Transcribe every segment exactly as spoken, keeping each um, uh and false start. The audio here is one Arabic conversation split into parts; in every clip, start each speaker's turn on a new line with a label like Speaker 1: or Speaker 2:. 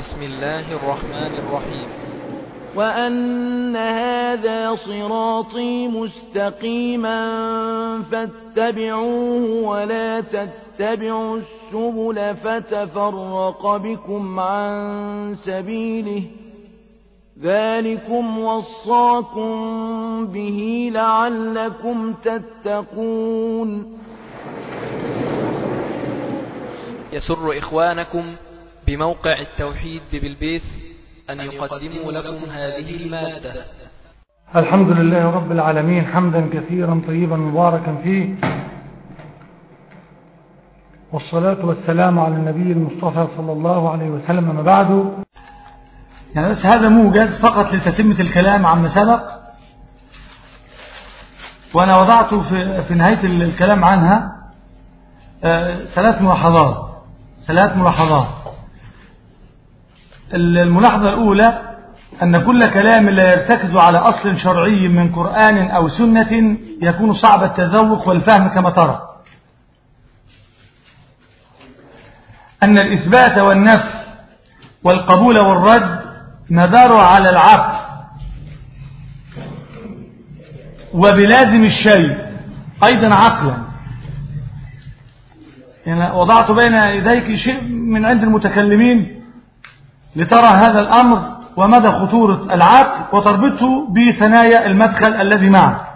Speaker 1: بسم الله الرحمن الرحيم.
Speaker 2: وأن هذا صراطي مستقيما فاتبعوه ولا تتبعوا السبل فتفرق بكم عن سبيله ذلكم وصاكم به لعلكم تتقون.
Speaker 1: يسر إخوانكم بموقع التوحيد ببلبيس أن يقدموا لكم هذه المادة.
Speaker 3: الحمد لله رب العالمين، حمدا كثيرا طيبا مباركا فيه، والصلاة والسلام على النبي المصطفى صلى الله عليه وسلم. ما بعد، يعني بس هذا موجز فقط لتتمة الكلام عما سبق، وأنا وضعت في, في نهاية الكلام عنها آه ثلاث ملاحظات ثلاث ملاحظات الملاحظة الأولى أن كل كلام لا يرتكز على أصل شرعي من قرآن أو سنة يكون صعب التذوق والفهم كما ترى. أن الإثبات والنفي والقبول والرد مدار على العقل وبلازم الشيء أيضا عقلا. يعني وضعت بين يديك شيء من عند المتكلمين لترى هذا الأمر ومدى خطورة العقل وتربطه بثنايا المدخل الذي معه.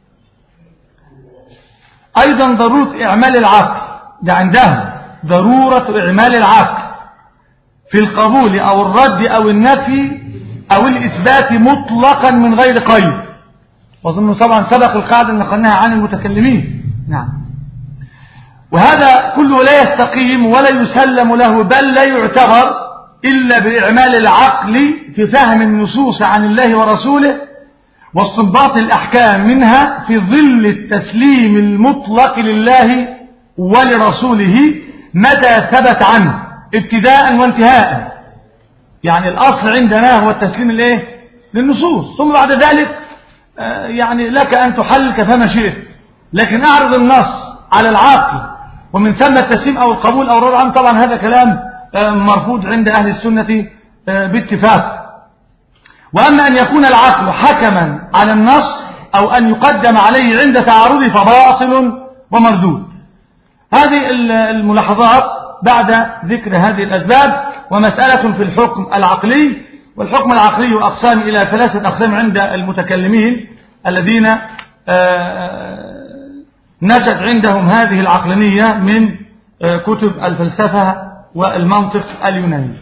Speaker 3: أيضا ضرورة إعمال العقل، ده عندهم ضرورة إعمال العقل في القبول أو الرد أو النفي أو الإثبات مطلقا من غير قيد. وظنه طبعا سبق القاعدة اللي نقلناها عن المتكلمين. نعم. وهذا كله لا يستقيم ولا يسلم له، بل لا يعتبر إلا بإعمال العقل في فهم النصوص عن الله ورسوله واستنباط الأحكام منها في ظل التسليم المطلق لله ولرسوله متى ثبت عنه ابتداء وانتهاء. يعني الأصل عندنا هو التسليم الايه للنصوص، ثم بعد ذلك يعني لك أن تحلل كفما شئت، لكن أعرض النص على العقل ومن ثم التسليم أو القبول أو الرد عنه. طبعا هذا كلام مرفوض عند أهل السنة باتفاق. وأما أن يكون العقل حكما على النص أو أن يقدم عليه عند تعارضه فباطل ومردود. هذه الملاحظات بعد ذكر هذه الأسباب. ومسألة في الحكم العقلي، والحكم العقلي أقسام إلى ثلاثة أقسام عند المتكلمين الذين نشأت عندهم هذه العقلانية من كتب الفلسفة والمنطق اليوناني.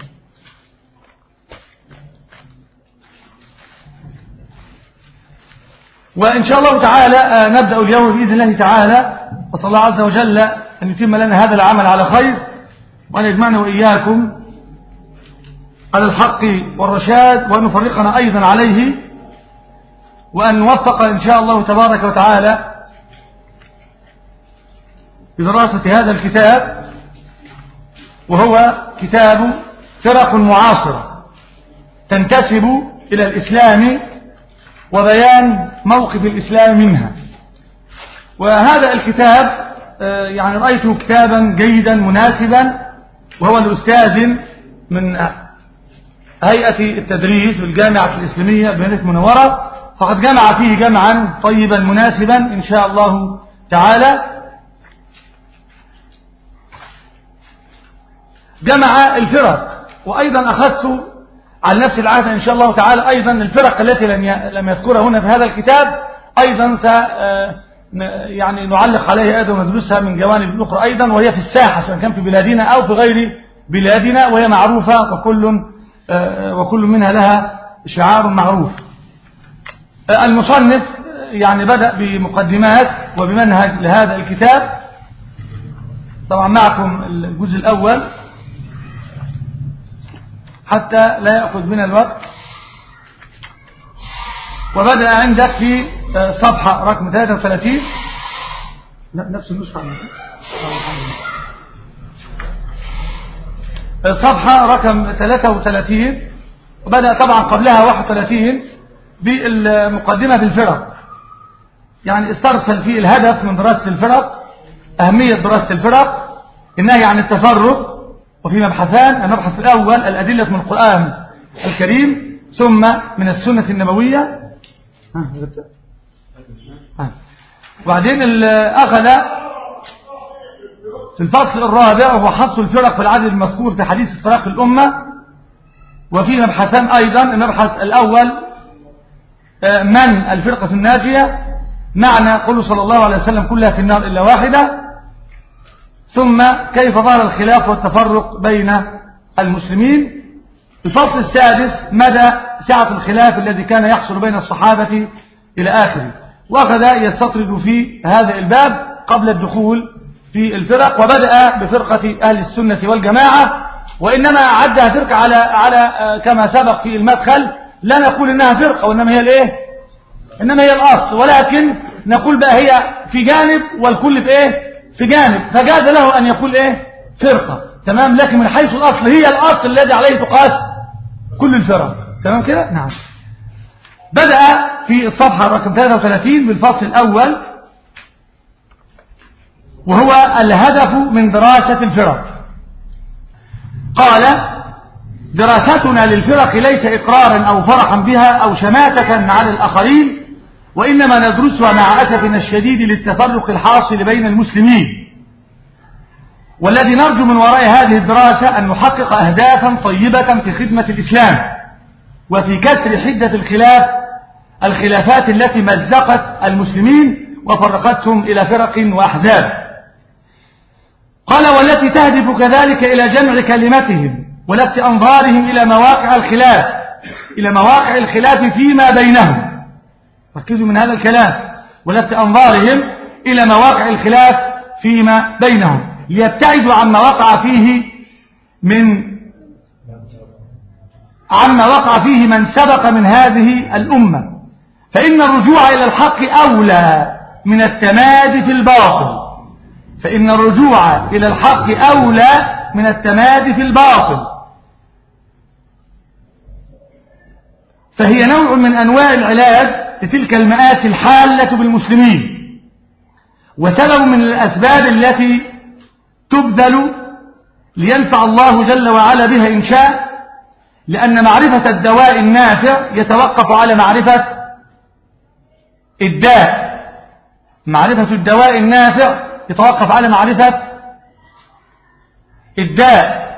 Speaker 3: وإن شاء الله تعالى نبدأ اليوم بإذن الله تعالى، وصلى الله عز وجل أن يتم لنا هذا العمل على خير، وأن يجمعنا وإياكم على الحق والرشاد، وأن يفرقنا أيضا عليه، وأن نوفق إن شاء الله تبارك وتعالى بدراسة هذا الكتاب، وهو كتاب فرق معاصرة تنتسب إلى الإسلام وبيان موقف الإسلام منها. وهذا الكتاب يعني رأيته كتابا جيدا مناسبا، وهو الأستاذ من هيئة التدريس بالجامعة الإسلامية بمدينة منورة، فقد جمع فيه جمعا طيبا مناسبا إن شاء الله تعالى. جمع الفرق، وأيضا أخذت على نفس العهد إن شاء الله تعالى أيضا الفرق التي لم يذكرها هنا في هذا الكتاب أيضا س يعني نعلق عليها أيضا وندرسها من جوانب أخرى أيضا، وهي في الساحة سواء كان في بلادنا أو في غير بلادنا، وهي معروفة وكل وكل منها لها شعار معروف. المصنف يعني بدأ بمقدمات وبمنهج لهذا الكتاب. طبعا معكم الجزء الأول حتى لا يأخذ من الوقت. وبدأ عندك في صفحة رقم ثلاثة وثلاثين، نفس النسخة، صفحة رقم ثلاثة وثلاثين، وبدأ طبعا قبلها واحد وثلاثين بالمقدمة في الفرق. يعني استرسل فيه الهدف من دراسة الفرق، أهمية دراسة الفرق، النهي عن التفرق، وفي مبحثان: المبحث الأول الأدلة من القرآن الكريم، ثم من السنة النبوية. وبعدين أخذ في الفصل الرابع وهو حصر الفرق في العدد المذكور في حديث افتراق الأمة. وفي مبحثان أيضا: المبحث الأول من الفرقة الناجية، معنى قوله صلى الله عليه وسلم كلها في النار إلا واحدة، ثم كيف ظهر الخلاف والتفرق بين المسلمين. الفصل السادس: مدى سعة الخلاف الذي كان يحصل بين الصحابة إلى آخره. وأخذ يستطرد في هذا الباب قبل الدخول في الفرق، وبدأ بفرقة أهل السنة والجماعة، وإنما عدها فرقة على على كما سبق في المدخل، لا نقول إنها فرقة وإنما هي الإيه؟ إنما هي الأصل، ولكن نقول بقى هي في جانب والكل في إيه؟ في جانب، فجاز له أن يقول إيه؟ فرقة، تمام. لكن من حيث الأصل هي الأصل الذي عليه تقاس كل الفرق، تمام كده؟ نعم. بدأ في الصفحة رقم ثلاثة وثلاثين بالفصل الأول، وهو الهدف من دراسة الفرق. قال: دراستنا للفرق ليس إقرارا أو فرحا بها أو شماتة على الآخرين، وإنما ندرسها مع أسفنا الشديد للتفرق الحاصل بين المسلمين، والذي نرجو من وراء هذه الدراسة أن نحقق أهدافا طيبة في خدمة الإسلام وفي كسر حدة الخلاف الخلافات التي مزقت المسلمين وفرقتهم إلى فرق وأحزاب. قال: والتي تهدف كذلك إلى جمع كلمتهم ولفت أنظارهم إلى مواقع الخلاف إلى مواقع الخلاف فيما بينهم. ركزوا من هذا الكلام: ولفت أنظارهم إلى مواقع الخلاف فيما بينهم، ليبتعدوا عما وقع فيه من عما وقع فيه من سبق من هذه الأمة، فإن الرجوع إلى الحق أولى من التمادي في الباطل فإن الرجوع إلى الحق أولى من التمادي في الباطل فهي نوع من أنواع العلاج لتلك المآسي الحالة بالمسلمين، وسبب من الأسباب التي تبذل لينفع الله جل وعلا بها إن شاء، لأن معرفة الدواء النافع يتوقف على معرفة الداء. معرفة الدواء النافع يتوقف على معرفة الداء.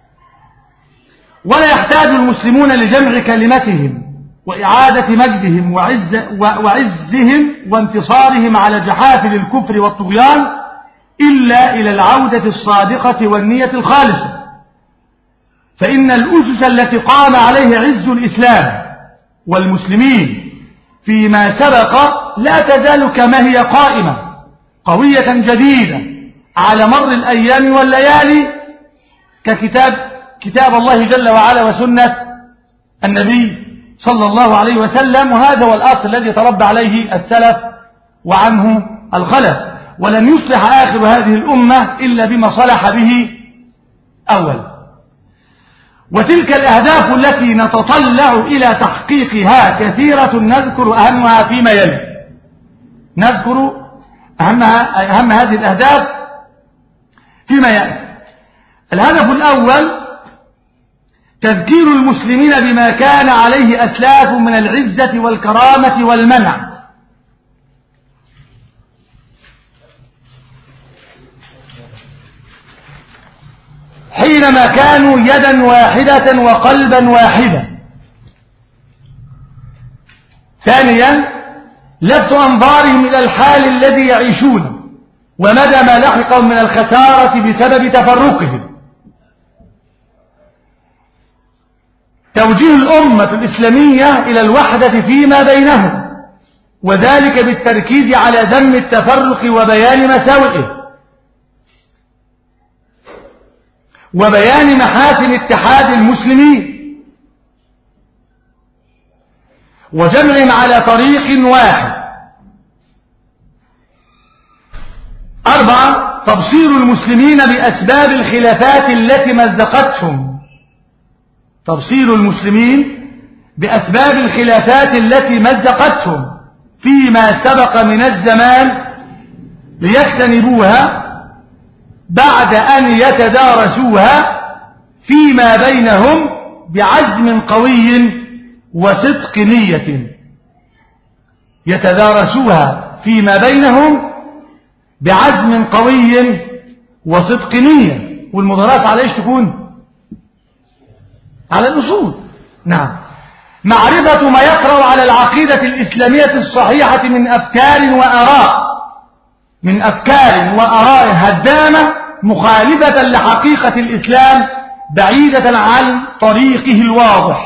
Speaker 3: ولا يحتاج المسلمون لجمع كلمتهم وإعادة مجدهم وعز وعزهم وانتصارهم على جحافل الكفر والطغيان إلا إلى العودة الصادقة والنية الخالصة، فإن الأسس التي قام عليه عز الإسلام والمسلمين فيما سبق لا تزال كما هي قائمة قوية جديدة على مر الأيام والليالي، ككتاب كتاب الله جل وعلا وسنة النبي صلى الله عليه وسلم. وهذا هو الأصل الذي تربى عليه السلف وعنه الخلف، ولن يصلح آخر هذه الأمة إلا بما صلح به أول. وتلك الأهداف التي نتطلع إلى تحقيقها كثيرة، نذكر أهمها فيما يلي. نذكر أهمها أهم هذه الأهداف فيما يأتي. الهدف الأول: تذكير المسلمين بما كان عليه أسلاف من العزة والكرامة والمنع، حينما كانوا يدا واحدة وقلبا واحدا. ثانيا: لفت أنظارهم إلى الحال الذي يعيشون ومدى ما لحقهم من الخسارة بسبب تفرقهم. توجيه الأمة الإسلامية إلى الوحدة فيما بينهم، وذلك بالتركيز على ذم التفرق وبيان مساوئه وبيان محاسن اتحاد المسلمين وجمعهم على طريق واحد. أربعة: تبصير المسلمين بأسباب الخلافات التي مزقتهم تبصير المسلمين بأسباب الخلافات التي مزقتهم فيما سبق من الزمان ليجتنبوها بعد أن يتدارسوها فيما بينهم بعزم قوي وصدق نية، يتدارسوها فيما بينهم بعزم قوي وصدق نية. والمدارسة على ايش تكون؟ على الأصول. نعم. معرفة ما يقرأ على العقيدة الإسلامية الصحيحة من أفكار وآراء من أفكار وآراء هدامة مخالفة لحقيقة الإسلام بعيدة عن طريقه الواضح.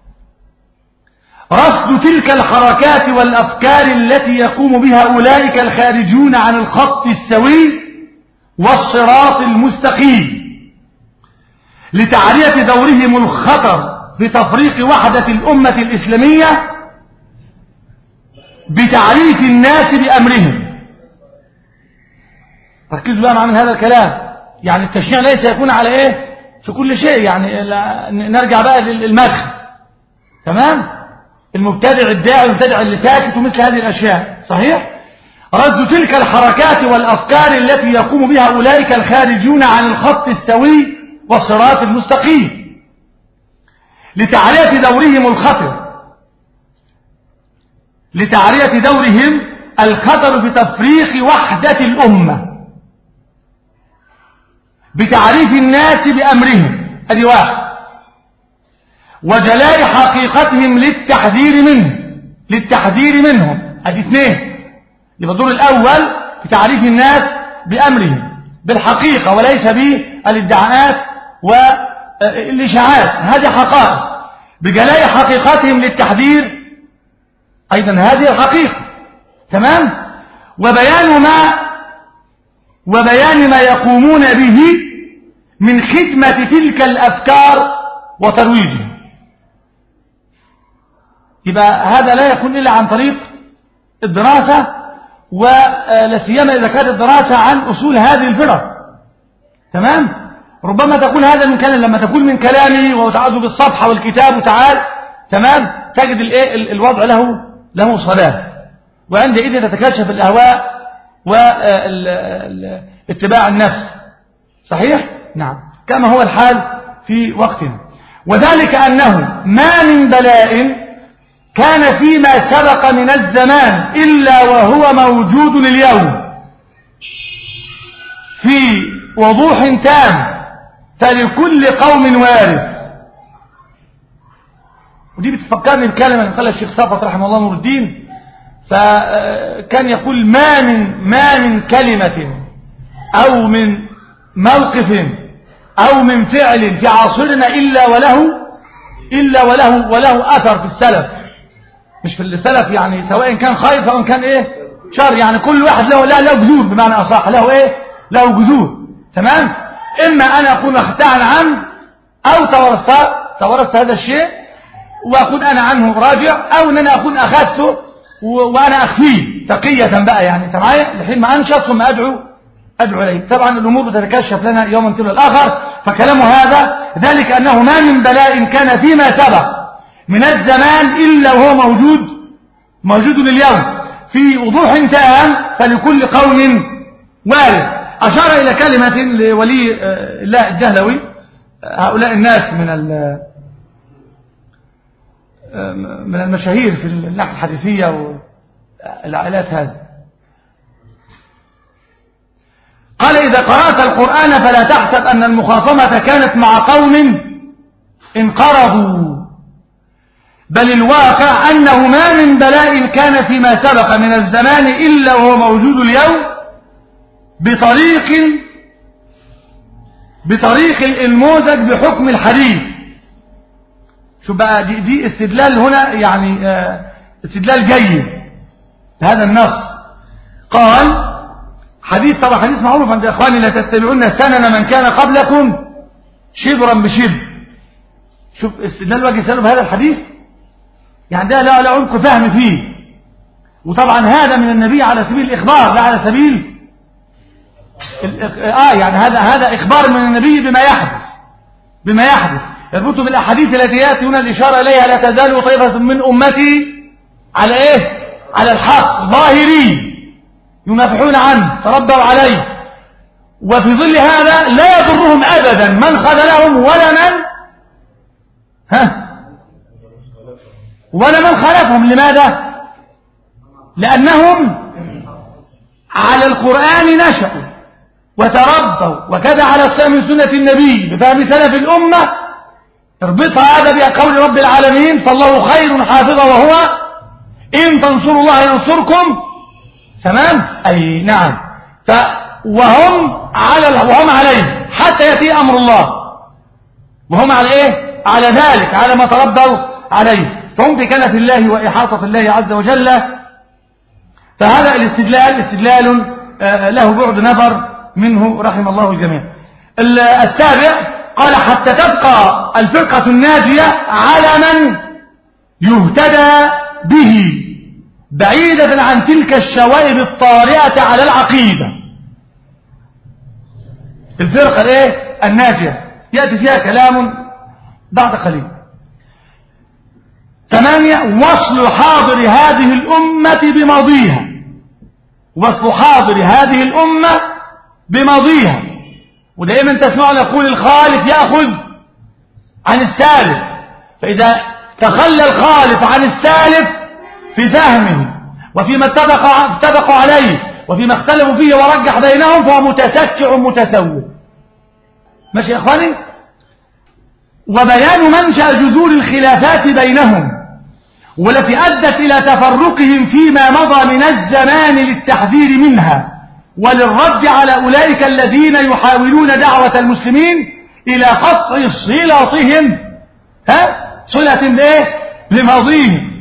Speaker 3: رصد تلك الحركات والأفكار التي يقوم بها أولئك الخارجون عن الخط السوي والصراط المستقيم لتعرية دورهم الخطر في تفريق وحدة الأمة الإسلامية بتعريف الناس بأمرهم. ركزوا بقى مع من هذا الكلام. يعني التشريع ليس يكون على ايه في كل شيء. يعني نرجع بقى للمدخل. تمام. المبتدع الداعي والمبتدع اللي ساكت ومثل هذه الأشياء. صحيح. رد تلك الحركات والأفكار التي يقوم بها أولئك الخارجون عن الخط السوي والصراط المستقيم لتعرية دورهم الخطر لتعرية دورهم الخطر في تفريق وحدة الأمة بتعريف الناس بأمرهم. هذه واحد. وجلاء حقيقتهم للتحذير منه للتحذير منهم. هذه اثنين. يبقى الدور الأول في تعريف الناس بأمرهم بالحقيقة وليس بالادعاءات والإشاعات. هذه حقائق. بجلاء حقيقتهم للتحذير أيضا هذه الحقيقة. تمام. وبيان ما وبيان ما يقومون به من خدمة تلك الأفكار وترويجها. يبقى هذا لا يكون إلا عن طريق الدراسة، ولا سيما إذا كانت الدراسة عن أصول هذه الفرق. تمام. ربما تكون هذا من كلام، لما تكون من كلامي وتعوذ بالصفحة والكتاب وتعال تمام تجد الايه الوضع له له صلاة، وعندئذ تتكشف الأهواء واتباع النفس. صحيح؟ نعم. كما هو الحال في وقتنا. وذلك أنه ما من بلاء كان فيما سبق من الزمان إلا وهو موجود اليوم في وضوح تام، فلكل قوم وارث. ودي بتفكرني بكلمة اللي قالها الشيخ صفوت رحمه الله نور الدين، فكان يقول ما من ما من كلمة أو من موقف أو من فعل في عصرنا إلا وله إلا وله وله أثر في السلف. مش في السلف يعني سواء كان خير سواء كان إيه شر، يعني كل واحد له له له جذور، بمعنى أصح له إيه له جذور. تمام. إما أنا أكون أخدعا عنه أو تورثت تورثت هذا الشيء وأكون أنا عنه راجع، أو أن أنا أكون أخذته وأنا أخفيه تقية بقى، يعني أنت معايا لحين ما أنشط ثم أدعو أدعو إليه. طبعا الأمور بتتكشف لنا يوما تلو الآخر. فكلام هذا ذلك أنه ما من بلاء كان فيما سبق من الزمان إلا وهو موجود موجود اليوم في وضوح تام، فلكل قوم وارث. أشار إلى كلمة لولي الله الجهلوي. هؤلاء الناس من من المشاهير في الناحية الحديثية والعائلات هذه، قال إذا قرأت القرآن فلا تحسب أن المخاصمة كانت مع قوم انقرضوا، بل الواقع أنه ما من بلاء كان فيما سبق من الزمان إلا وهو موجود اليوم بطريق بطريق الموزج بحكم الحديث. شو بقى دي, دي استدلال هنا، يعني آه استدلال جيد هذا النص. قال حديث، طبعا حديث معروف عند إخواني: لا تتبعون سنن من كان قبلكم شبرا بشبر. شوف استدلال وجه سأله بهذا الحديث، يعني ده لا لا عمق فهم فيه. وطبعا هذا من النبي على سبيل الإخبار لا على سبيل آه يعني هذا هذا إخبار من النبي بما يحدث بما يحدث يربط بالأحاديث التي يأتي هنا الإشارة إليها: لا تزال طائفة من أمتي على إيه؟ على الحق ظاهرين ينافحون عنه تربوا عليه. وفي ظل هذا لا يضرهم أبدا من خذلهم ولا من ها ولا من خالفهم. لماذا؟ لأنهم على القرآن نشأوا وتربوا، وكذا على السنة سنة النبي بفهم سلف الأمة. اربطها هذا بقول رب العالمين: فالله خير حافظا وهو إن تنصروا الله ينصركم. تمام؟ أي نعم. ف وهم على وهم عليه حتى يأتي أمر الله، وهم على إيه؟ على ذلك، على ما تربوا عليه. فهم في كنف الله وإحاطة الله عز وجل. فهذا الاستدلال استدلال له بعد نظر منه رحم الله الجميع. السابع قال: حتى تبقى الفرقة الناجية على من يهتدى به بعيدة عن تلك الشوائب الطارئة على العقيدة. الفرقة الايه الناجية يأتي فيها كلام بعد قليل. ثمانية: وصل حاضر هذه الأمة بماضيها. وصل حاضر هذه الأمة بماضيها. ودائما تسمعون يقول: الخالف يأخذ عن السالف. فإذا تخلى الخالف عن السالف في فهمه وفيما اتفقوا عليه وفيما اختلفوا فيه ورجح بينهم فهو متسكع متسوي. ماشي يا إخواني؟ وبيان منشأ جذور الخلافات بينهم والتي أدت إلى تفرقهم فيما مضى من الزمان للتحذير منها وللرد على أولئك الذين يحاولون دعوة المسلمين إلى قطع صلتهم ها صلة بإيه؟ بماضيهم.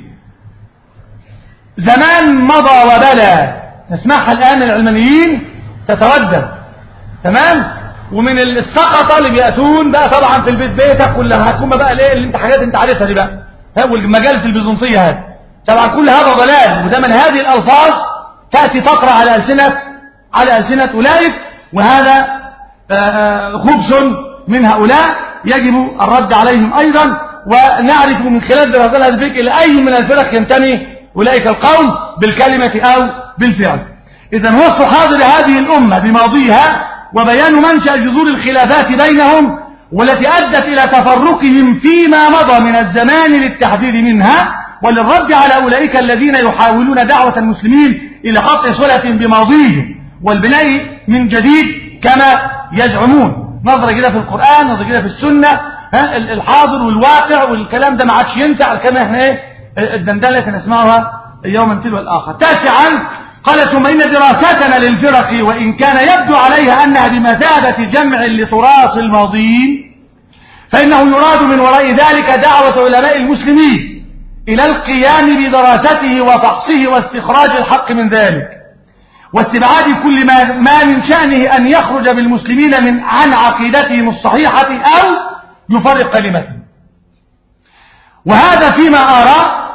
Speaker 3: زمان مضى وبلى نسمعها الآن العلمانيين تتردد. تمام؟ ومن السقطة اللي بيأتون بقى طبعا في البيت بيتك ولا هتكون بقى ليه اللي انت حاجات انت عارفها دي بقى ها والمجالس البيزنطية هذه طبعا كل هذا ضلال. وده من هذه الألفاظ تأتي تقرأ على ألسنة على ألسنة أولئك، وهذا خبث من هؤلاء يجب الرد عليهم أيضا. ونعرف من خلال دراسة هذا الفكر إلى أي من الفرق ينتمي أولئك القوم بالكلمة أو بالفعل. إذن وصف حاضر هذه الأمة بماضيها وبيان منشأ جذور الخلافات بينهم والتي أدت إلى تفرقهم فيما مضى من الزمان للتحذير منها وللرد على أولئك الذين يحاولون دعوة المسلمين إلى قطع صلة بماضيهم والبناء من جديد كما يزعمون. نظرة كده في القرآن، نظرة كده في السنة، ها الحاضر والواقع والكلام ده ما عادش ينفع الكلام احنا ايه الدندنة اللي نسمعها يوما تلو الآخر. تاسعا قال: ثم إن دراستنا للفرق وإن كان يبدو عليها أنها بمثابة جمع لتراث الماضين فإنه يراد من وراء ذلك دعوة علماء المسلمين إلى القيام بدراسته وفحصه واستخراج الحق من ذلك واستبعاد كل ما, ما من شأنه أن يخرج بالمسلمين من عن عقيدتهم الصحيحة أو يفرق كلمتهم. وهذا فيما أرى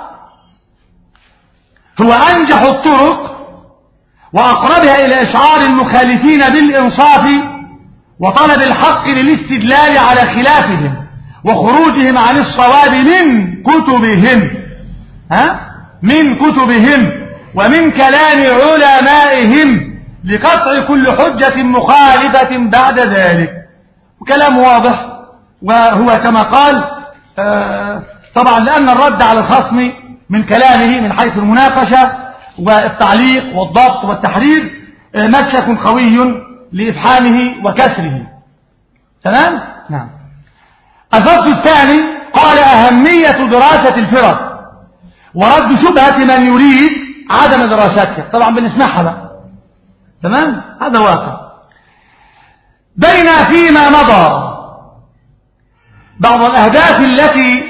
Speaker 3: هو أنجح الطرق وأقربها إلى إشعار المخالفين بالإنصاف وطلب الحق للاستدلال على خلافهم وخروجهم عن الصواب من كتبهم ها من كتبهم ومن كلام علمائهم لقطع كل حجة مخالفة بعد ذلك. وكلام واضح وهو كما قال آه طبعا لأن الرد على الخصم من كلامه من حيث المناقشة والتعليق والضبط والتحرير آه مسلك قوي لإفحامه وكسره. تمام؟ نعم. الفصل الثاني قال: أهمية دراسة الفرق ورد شبهة من يريد عدم دراستها. طبعا بنسمعها بقى. تمام؟ هذا واقع. بين فيما مضى بعض الأهداف التي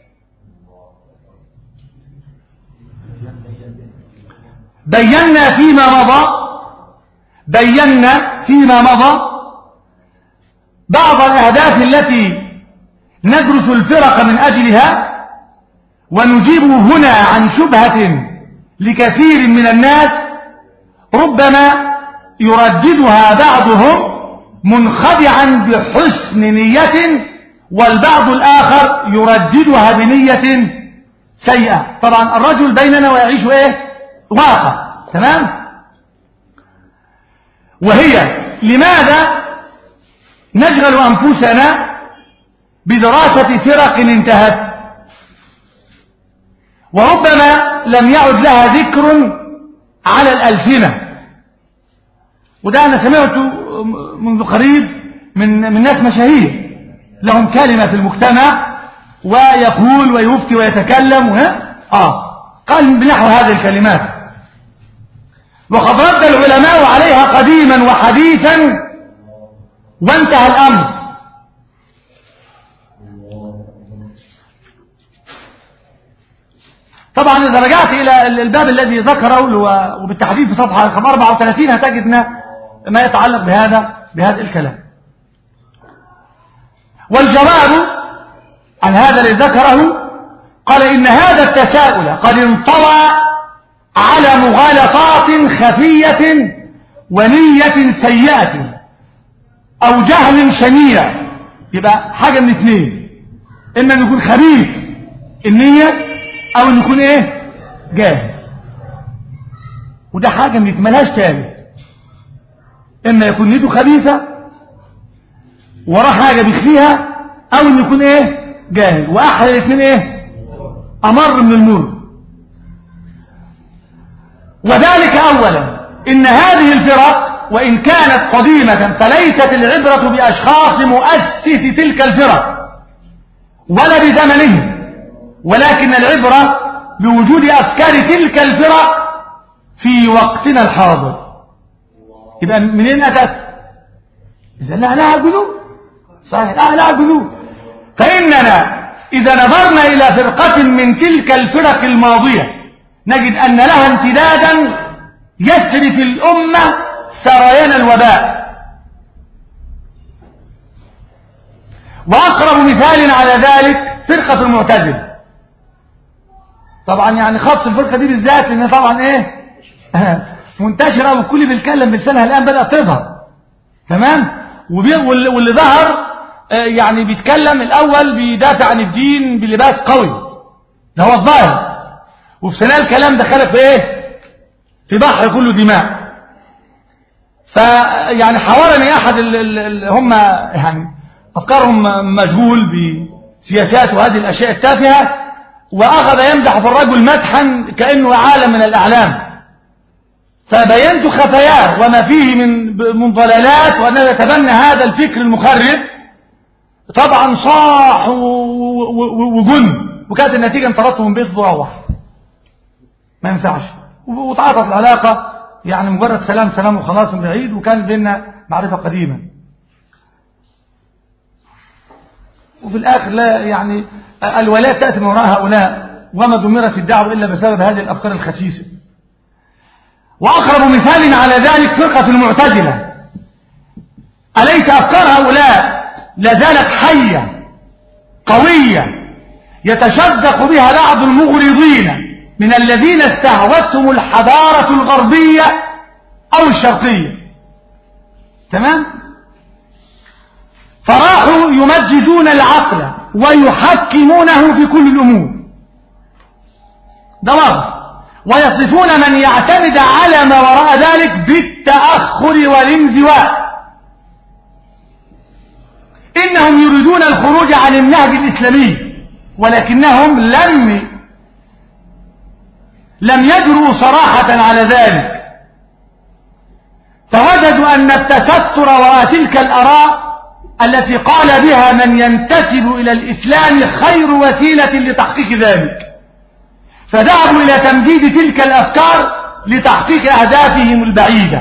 Speaker 3: بينا فيما مضى بينا فيما مضى بعض الأهداف التي ندرس الفرق من أجلها ونجيب هنا عن شبهة لكثير من الناس ربما يرددها بعضهم منخدعا بحسن نية والبعض الآخر يرددها بنية سيئة. طبعا الرجل بيننا ويعيش ايه واقع. تمام؟ وهي لماذا نشغل أنفسنا بدراسة فرق انتهت وربما لم يعد لها ذكر على الألسنة؟ وده أنا سمعته منذ قريب من من ناس مشاهير لهم كلمة في المجتمع ويقول ويفتي ويتكلم آه قال بنحو هذه الكلمات، وقد رد العلماء عليها قديما وحديثا وانتهى الأمر. طبعا إذا رجعت إلى الباب الذي ذكره وبالتحديد في صفحة رقم أربعة وثلاثين هتجد ما يتعلق بهذا بهذا الكلام. والجواب عن هذا الذي ذكره قال إن هذا التساؤل قد انطوى على مغالطات خفية ونية سيئة أو جهل شنيع. يبقى حاجة من اثنين، إما أن يكون خبيث النية أو أن يكون إيه جاهل، وده حاجة من ملهاش تاني، إما يكون نيته خبيثة وراه حاجة بيخفيها أو أن يكون إيه جاهل، وأحد الاثنين إيه أمر من المر. وذلك أولا إن هذه الفرق وإن كانت قديمة فليست العبرة بأشخاص مؤسس تلك الفرق ولا بزمنهم، ولكن العبرة بوجود أفكار تلك الفرق في وقتنا الحاضر. يبقى منين أتت؟ إذا لا لا جذور، صحيح لا لا جذور. فإننا إذا نظرنا إلى فرقة من تلك الفرق الماضية نجد أن لها امتدادا يسري في الأمة سريان الوباء. وأقرب مثال على ذلك فرقة المعتزلة. طبعا يعني خاص الفرقة دي بالذات لأنها طبعا إيه منتشرة والكل بيتكلم بلسانها الآن بدأت تظهر، تمام. واللي ظهر يعني بيتكلم الأول بيدافع عن الدين بلباس قوي، ده هو الظاهر، وفي سنة الكلام دخل في إيه في بحر كله دماء. فيعني حاورني أحد اللي هم يعني أفكارهم مشغول بسياسات وهذه الأشياء التافهة، وأخذ يمدح في الرجل مدحا كأنه عالم من الأعلام، فبينت خفاياه وما فيه من من ضلالات وأنه يتبنى هذا الفكر المخرب. طبعا صاح وجن، وكانت النتيجة انطردته من بيته وروح، ما ينفعش. وتعاطت العلاقة يعني مجرد سلام سلام وخلاص من بعيد، وكان بيننا معرفة قديمة. وفي الآخر لا يعني الولاء تأتي من وراء هؤلاء، وما دمرت الدعوة إلا بسبب هذه الأفكار الخسيسة. وأقرب مثال على ذلك فرقة المعتزلة. أليس أفكار هؤلاء لازالت حية قوية يتشدق بها بعض المغرضين من الذين استهوتهم الحضارة الغربية أو الشرقية، تمام؟ فراحوا يمجدون العقل ويحكمونه في كل الأمور، ده واضح. ويصفون من يعتمد على ما وراء ذلك بالتأخر والانزواء. إنهم يريدون الخروج عن النهج الإسلامي، ولكنهم لم لم يجرؤوا صراحة على ذلك، فوجدوا أن التستر وراء تلك الآراء التي قال بها من ينتسب إلى الإسلام خير وسيلة لتحقيق ذلك، فذهبوا إلى تمجيد تلك الأفكار لتحقيق أهدافهم البعيدة.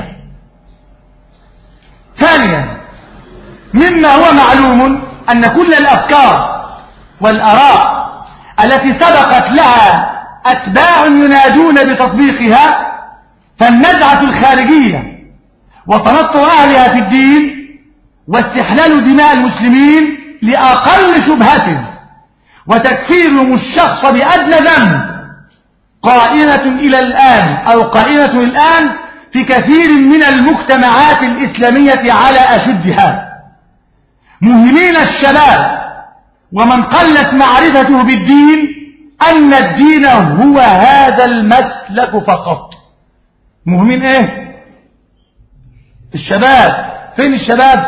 Speaker 3: ثانيا، مما هو معلوم أن كل الأفكار والآراء التي سبقت لها أتباع ينادون بتطبيقها، فالنزعة الخارجية وتنطع أهلها في الدين واستحلال دماء المسلمين لأقل شبهة وتكفيرهم الشخص بأدنى ذنب قائمة إلى الآن أو قائمة الآن في كثير من المجتمعات الإسلامية على أشدها، مهمين الشباب ومن قلت معرفته بالدين أن الدين هو هذا المسلك فقط. مهمين إيه؟ الشباب فين الشباب؟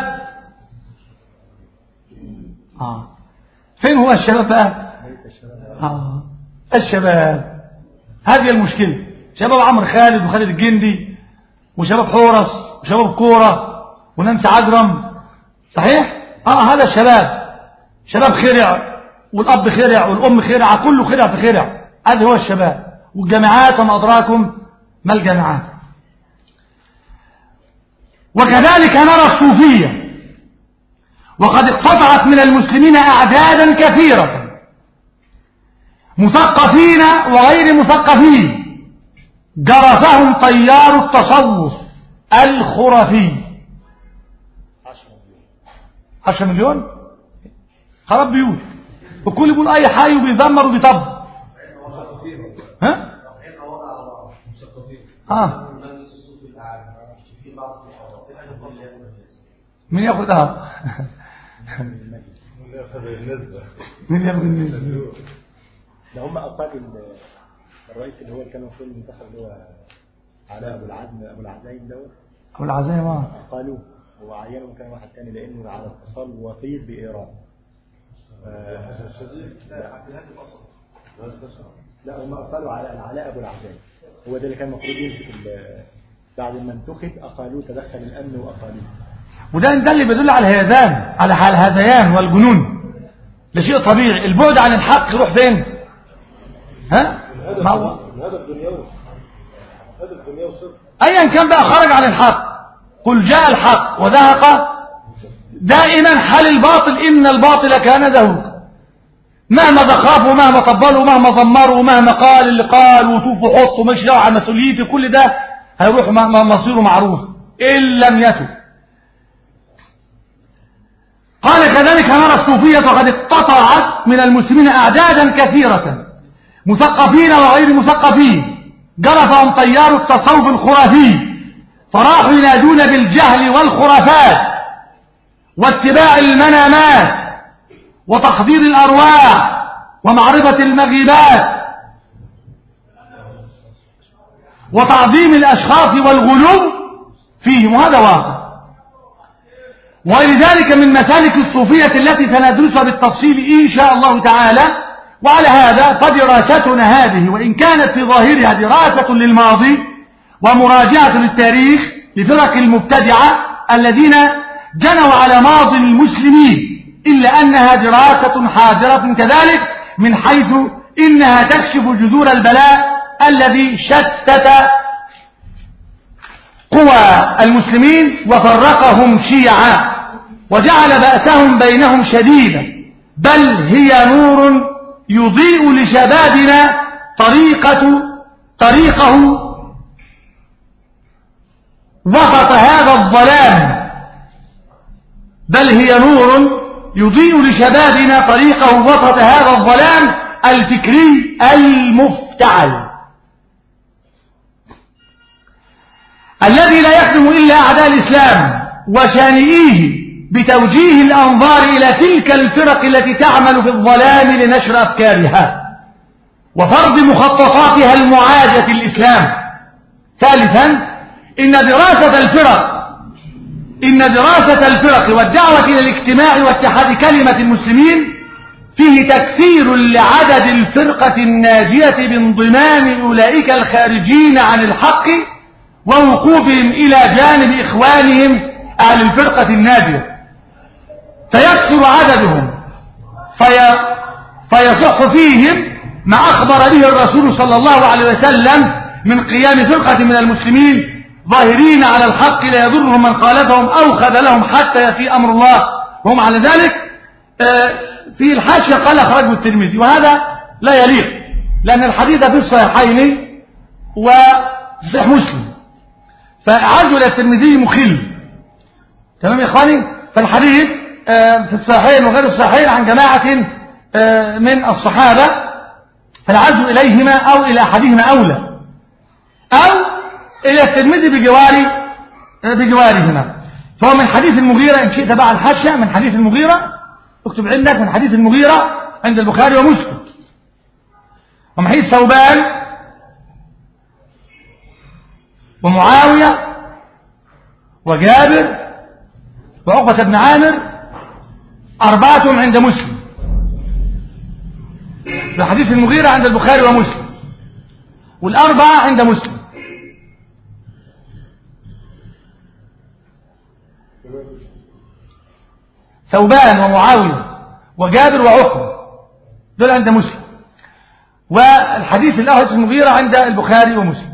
Speaker 3: آه. فين هو الشباب بقى؟ آه. الشباب هذه المشكلة. شباب عمرو خالد وخالد الجندي وشباب حورس وشباب كورة ونانسي عجرم، صحيح؟ اه هذا الشباب. شباب خرع والأب خرع والأم خرع، كله خرع في خرع. هذا هو الشباب. والجامعات وما أدراكم ما الجامعات. وكذلك نرى الصوفية وقد اقتطعت من المسلمين أعدادا كثيرة، مثقفين وغير مثقفين، جرفهم طيار التصوف الخرافي. عشرة مليون خراب بيوت، وكل يقول اي حي وبيزمر وبيطب. ها اه مين ياخدها؟ مين ياخد النسبة؟
Speaker 4: ده هم أبطال الرئيس اللي هو اللي كان مسؤول المنتخب اللي هو علاء أبو العزم أبو العزايم دوت.
Speaker 3: أبو العزايم اه
Speaker 4: قالوا وعينوا مكان واحد ثاني لأنه على اتصال وثيق بإيران. لا هم أقالوا على العلاء أبو العزايم، هو ده اللي كان المفروض يمسك بعد ما انتخب. أقالوه تدخل الأمن وأقالوه.
Speaker 3: وده ده اللي بيدل على الهذان، على الهذيان والجنون. ده شيء طبيعي. البعد عن الحق يروح فين؟ ها؟ ما هو
Speaker 4: هذا الدنيوي، هذا الدنيوي صفر.
Speaker 3: ايا كان بقى خرج عن الحق. قل جاء الحق وذهق دائما حال الباطل، ان الباطل كان زهوقا. مهما ضخافوا ومهما طبلوا ومهما ضمروا ومهما قال اللي قال وطوف وحط وماشي دعوه على مسؤوليتي، كل ده هيروح مصيره معروف ان لم يتب. قال كذلك نرى الصوفية وقد اقتطعت من المسلمين أعدادا كثيرة، مثقفين وغير مثقفين، جرفهم طيار التصوف الخرافي، فراحوا ينادون بالجهل والخرافات واتباع المنامات وتحضير الأرواح ومعرفة المغيبات وتعظيم الأشخاص والغلو فيهم، وهذا واقع. ولذلك من مسالك الصوفية التي سندرسها بالتفصيل إن شاء الله تعالى. وعلى هذا فدراستنا هذه وإن كانت في ظاهرها دراسة للماضي ومراجعة للتاريخ لفرق المبتدعة الذين جنوا على ماضي المسلمين، إلا أنها دراسة حاضرة كذلك من حيث إنها تكشف جذور البلاء الذي شتت قوى المسلمين وفرقهم شيعا وجعل بأسهم بينهم شديدا، بل هي نور يضيء لشبابنا طريقة طريقه وسط هذا الظلام، بل هي نور يضيء لشبابنا طريقه وسط هذا الظلام الفكري المفتعل الذي لا يخدم إلا أعداء الإسلام وشانئيه بتوجيه الأنظار إلى تلك الفرق التي تعمل في الظلام لنشر أفكارها وفرض مخططاتها المعادة للإسلام. ثالثا إن دراسة الفرق إن دراسة الفرق والدعوة إلى الاجتماع واتحاد كلمة المسلمين فيه تكثير لعدد الفرقة الناجية بانضمام أولئك الخارجين عن الحق ووقوفهم إلى جانب إخوانهم أهل الفرقة الناجية، فيكثر عددهم في فيصح فيهم ما أخبر به الرسول صلى الله عليه وسلم من قيام فرقة من المسلمين ظاهرين على الحق لا يضرهم من خالفهم أو خذلهم حتى يأتي أمر الله وهم على ذلك. في الحاشية قال أخرجه الترمذي، وهذا لا يليق لأن الحديث في الصحيحين وفي صحيح مسلم، فعزل الترمذي مخل. تمام يا إخواني؟ فالحديث في الصحيحين وغير الصحيحين عن جماعة من الصحابة، فالعزل إليهما أو إلى أحدهما أولى، أو إلى الترمذي بجوار بجوارهما. فهو من حديث المغيرة إن شئت بقى الحاشية، من حديث المغيرة اكتب عندك من حديث المغيرة عند البخاري ومسلم، ومن حديث ثوبان ومعاوية وجابر وعقبة بن عامر أربعة عند مسلم، بحديث المغيرة عند البخاري ومسلم، والأربعة عند مسلم. ثوبان ومعاوية وجابر وعقبة دول عند مسلم، والحديث الأول حديث المغيرة عند البخاري ومسلم.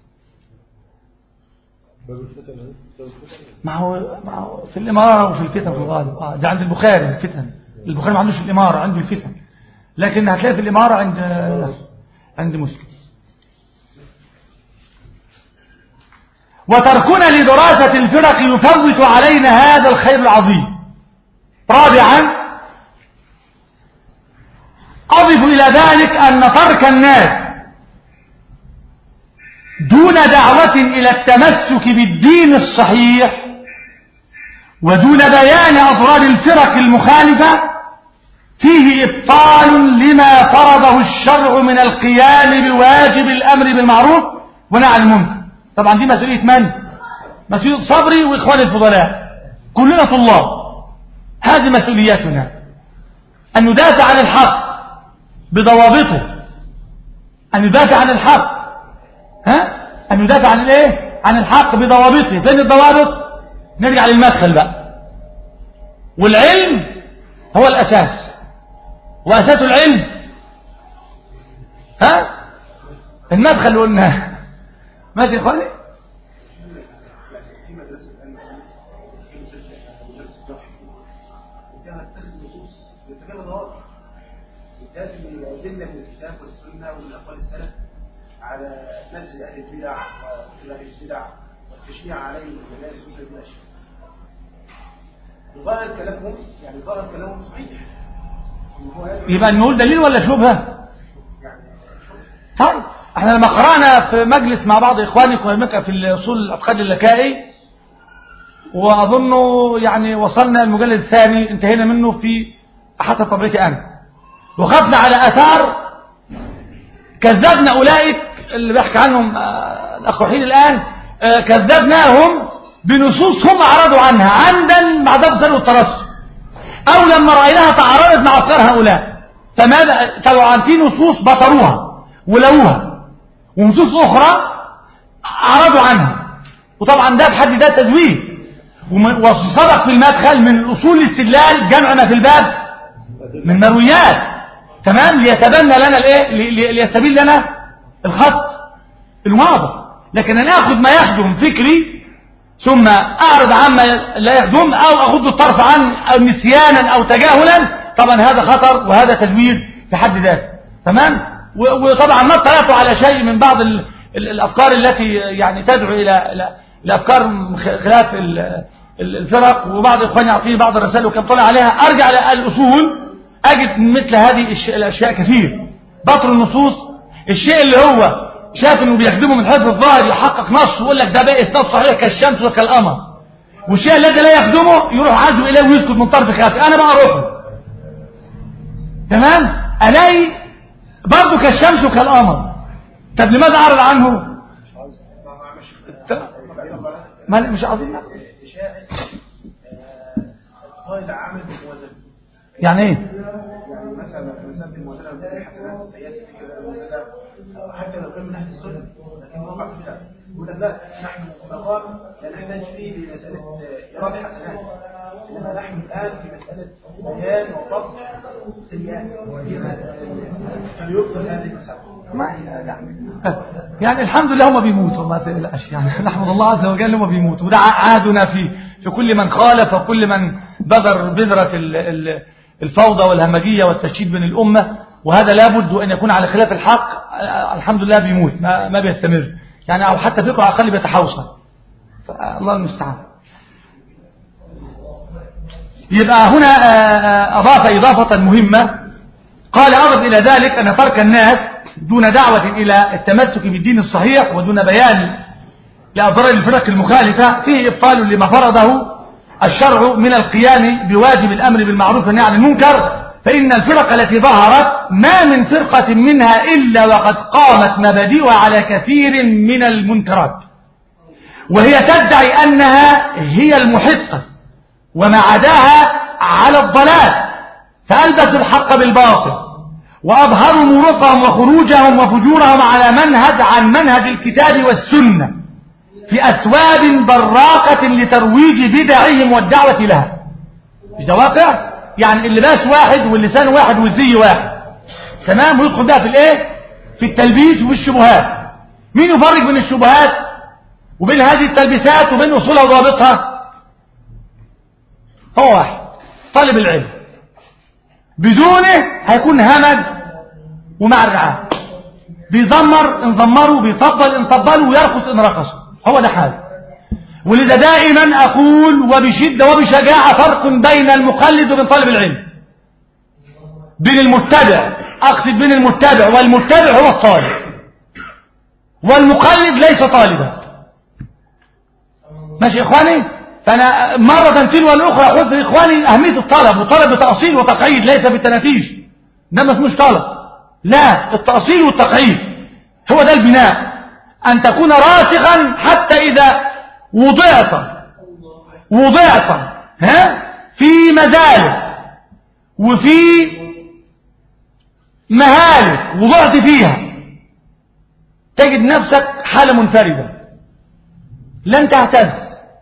Speaker 3: ما هو ما هو في الإمارة وفي الفتن في الغالب. آه ده عند البخاري الفتن، البخاري ما عندوش الإمارة، عنده الفتن، لكن هتلاقي في الإمارة عند عند مسلم. وتركنا لدراسة الفرق يفوت علينا هذا الخير العظيم. رابعا أضف إلى ذلك أن ترك الناس دون دعوة إلى التمسك بالدين الصحيح ودون بيان أضرار الفرق المخالفة فيه إبطال لما فرضه الشرع من القيام بواجب الأمر بالمعروف ونهي عن المنكر. طبعا دي مسؤولية من؟ مسؤولية صبري وإخواني الفضلاء، كلنا طلاب، هذه مسؤوليتنا أن ندافع عن الحق بضوابطه، أن ندافع عن الحق، ها؟ أن ندافع عن الايه؟ عن الحق بضوابطه. فين الضوابط؟ نرجع للمدخل بقى. والعلم هو الأساس، وأساس العلم ها؟ المدخل اللي قلناه. ماشي يا اخواني؟
Speaker 5: لازم الأدلة من الكتاب والسنة ومن أقوال السلف على نفس أهل البدع وأهل البدع والتشنيع عليهم والمدارس مثل الأشياء. ظاهر كلامهم يعني ظاهر كلامهم صحيح.
Speaker 3: يبقى نقول دليل ولا شبهة؟ طيب احنا لما قرأنا في مجلس مع بعض إخواني في الأصول الاعتقاد اللكائي، وأظنه يعني وصلنا المجلد الثاني انتهينا منه في حتى طبيعتي أنا، وقفنا على أثار كذبنا أولئك اللي بيحكي عنهم الأخ وحيد الآن، كذبناهم بنصوص هم أعرضوا عنها عمدا مع ضبط والترصد، أو لما رأيناها تعارضت مع أفكار هؤلاء. فماذا؟ طبعا في نصوص بطروها ولوها، ونصوص أخرى أعرضوا عنها، وطبعا ده بحد ده تزويد. وصدق في المدخل من الأصول الاستدلال جمع ما في الباب من مرويات، تمام، ليتبنى لنا الايه، ليستبين لنا الخط الواضح. لكن انا اخذ ما يخدم فكري ثم اعرض عما لا يخدم، او اغض الطرف عن او نسيانا او تجاهلا، طبعا هذا خطر وهذا تزوير في حد ذاته، تمام. وطبعا ما اطلعت على شيء من بعض الافكار التي يعني تدعو الى الافكار خلاف الفرق، وبعض اخواني يعطيني بعض الرسائل وكم طلع عليها، ارجع للاصول أجد مثل هذه الأشياء كثير. بطر النصوص، الشيء اللي هو شاف انه بيخدمه من حيث الظاهر يحقق نص ويقول لك ده بقى اسناد صحيح كالشمس وكالقمر، والشيء الذي لا يخدمه يروح عازم اليه ويسكت من طرف خافي. انا بقى اروح له، تمام، الاقي برضه كالشمس وكالقمر. طب لماذا اعرض عنه؟ ما مش عايزين يعني ايه؟
Speaker 5: يعني مثلا مثلا الموازنه بين الحسنات والسيئات حتى لو كان من اهل السنه، لكن هو بعد كده يقول لك لا نحن مقام لا نحتاج فيه لمساله ايراد حسنات، انما نحن الان في مساله بيان وضبط سيئات، فليبطل هذه المساله.
Speaker 3: يعني الحمد لله هم بيموتوا، ما تقلقش، يعني نحمد الله عز وجل هم بيموتوا، وده عهدنا في في كل من خالف وكل من بذر بذره الفوضى والهمجية والتشتيت بين الأمة، وهذا لابد أن يكون على خلاف الحق. الحمد لله بيموت، ما, ما بيستمر يعني، أو حتى فكره أقل بيتحوصل، الله المستعان. يبقى هنا أضاف إضافة مهمة، قال أضف إلى ذلك أن ترك الناس دون دعوة إلى التمسك بالدين الصحيح ودون بيان لأضرار الفرق المخالفة فيه إبطال لما فرضه الشرع من القيام بواجب الأمر بالمعروف والنهي عن المنكر. فإن الفرق التي ظهرت ما من فرقة منها إلا وقد قامت مبادئها على كثير من المنكرات، وهي تدعي أنها هي المحقة وما عداها على الضلال، فألبس الحق بالباطل وأظهروا مروقهم وخروجهم وفجورهم على منهج عن منهج الكتاب والسنة في أثواب براقة لترويج بدعهم والدعوة لها. مش ده واقع؟ يعني اللباس واحد واللسان واحد والزي واحد، تمام، ويدخل بقى في الايه؟ في التلبيس والشبهات. مين يفرق بين الشبهات وبين هذه التلبيسات وبين أصولها وضوابطها؟ هو واحد، طالب العلم. بدونه هيكون همج ومع الرعاه، بيزمر ان زمروا، بيطبل ان طبلوا، ويرقص ان رقصوا. هو ده حال. ولذا دائما أقول وبشدة وبشجاعة فرق بين المقلد وبين طالب العلم، بين المتبع، أقصد بين المتبع، والمتبع هو الطالب، والمقلد ليس طالبا. ماشي إخواني؟ فأنا مرة تلو الأخرى قلت لإخواني أهمية الطلب، وطلب بتأصيل وتقعيد ليس بالتنافيش. ده ما اسموش طلب، لا، التأصيل والتقعيد هو ده البناء، أن تكون راسخا حتى إذا وضعت وضعت ها في مزالك وفي مهالك وضعت فيها تجد نفسك حالة منفردة، لن تهتز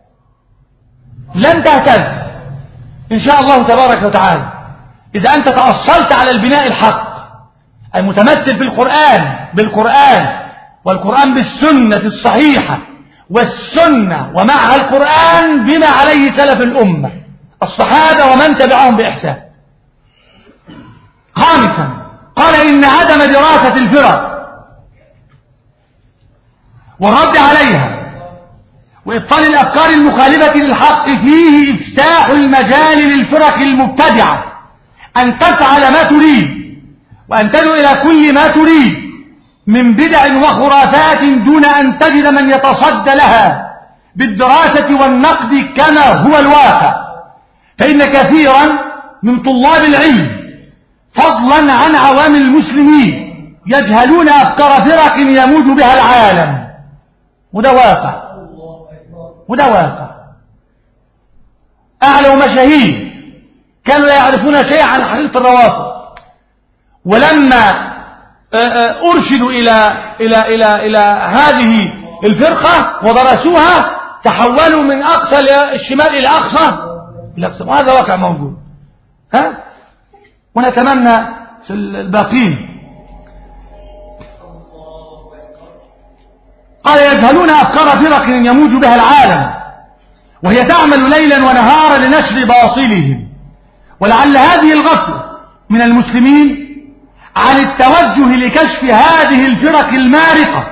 Speaker 3: لن تهتز إن شاء الله تبارك وتعالى إذا أنت تأصلت على البناء الحق المتمثل في القرآن بالقرآن، والقرآن بالسنة الصحيحة، والسنة ومعها القرآن بما عليه سلف الأمة الصحابة ومن تبعهم بإحسان. خامسا قال إن عدم دراسة الفرق والرد عليها وإبطال الأفكار المخالفة للحق فيه إفتاح المجال للفرق المبتدعة أن تفعل ما تريد وأن تدعو إلى كل ما تريد من بدع وخرافات دون أن تجد من يتصدى لها بالدراسة والنقد كما هو الواقع. فإن كثيرا من طلاب العلم فضلا عن عوام المسلمين يجهلون أفكار فرق يموج بها العالم، وده واقع وده واقع. أعلى مشاهير كانوا لا يعرفون شيئا عن حقيقة الروافض، ولما أرشدوا إلى إلى إلى إلى هذه الفرقة ودرسوها تحولوا من أقصى الشمال إلى أقصى الأقصى، وهذا واقع موجود. ها؟ ونتمنى في الباقين. قال يجهلون أفكار فرق يموج بها العالم وهي تعمل ليلا ونهارا لنشر باطلهم، ولعل هذه الغفلة من المسلمين عن التوجه لكشف هذه الفرق المارقة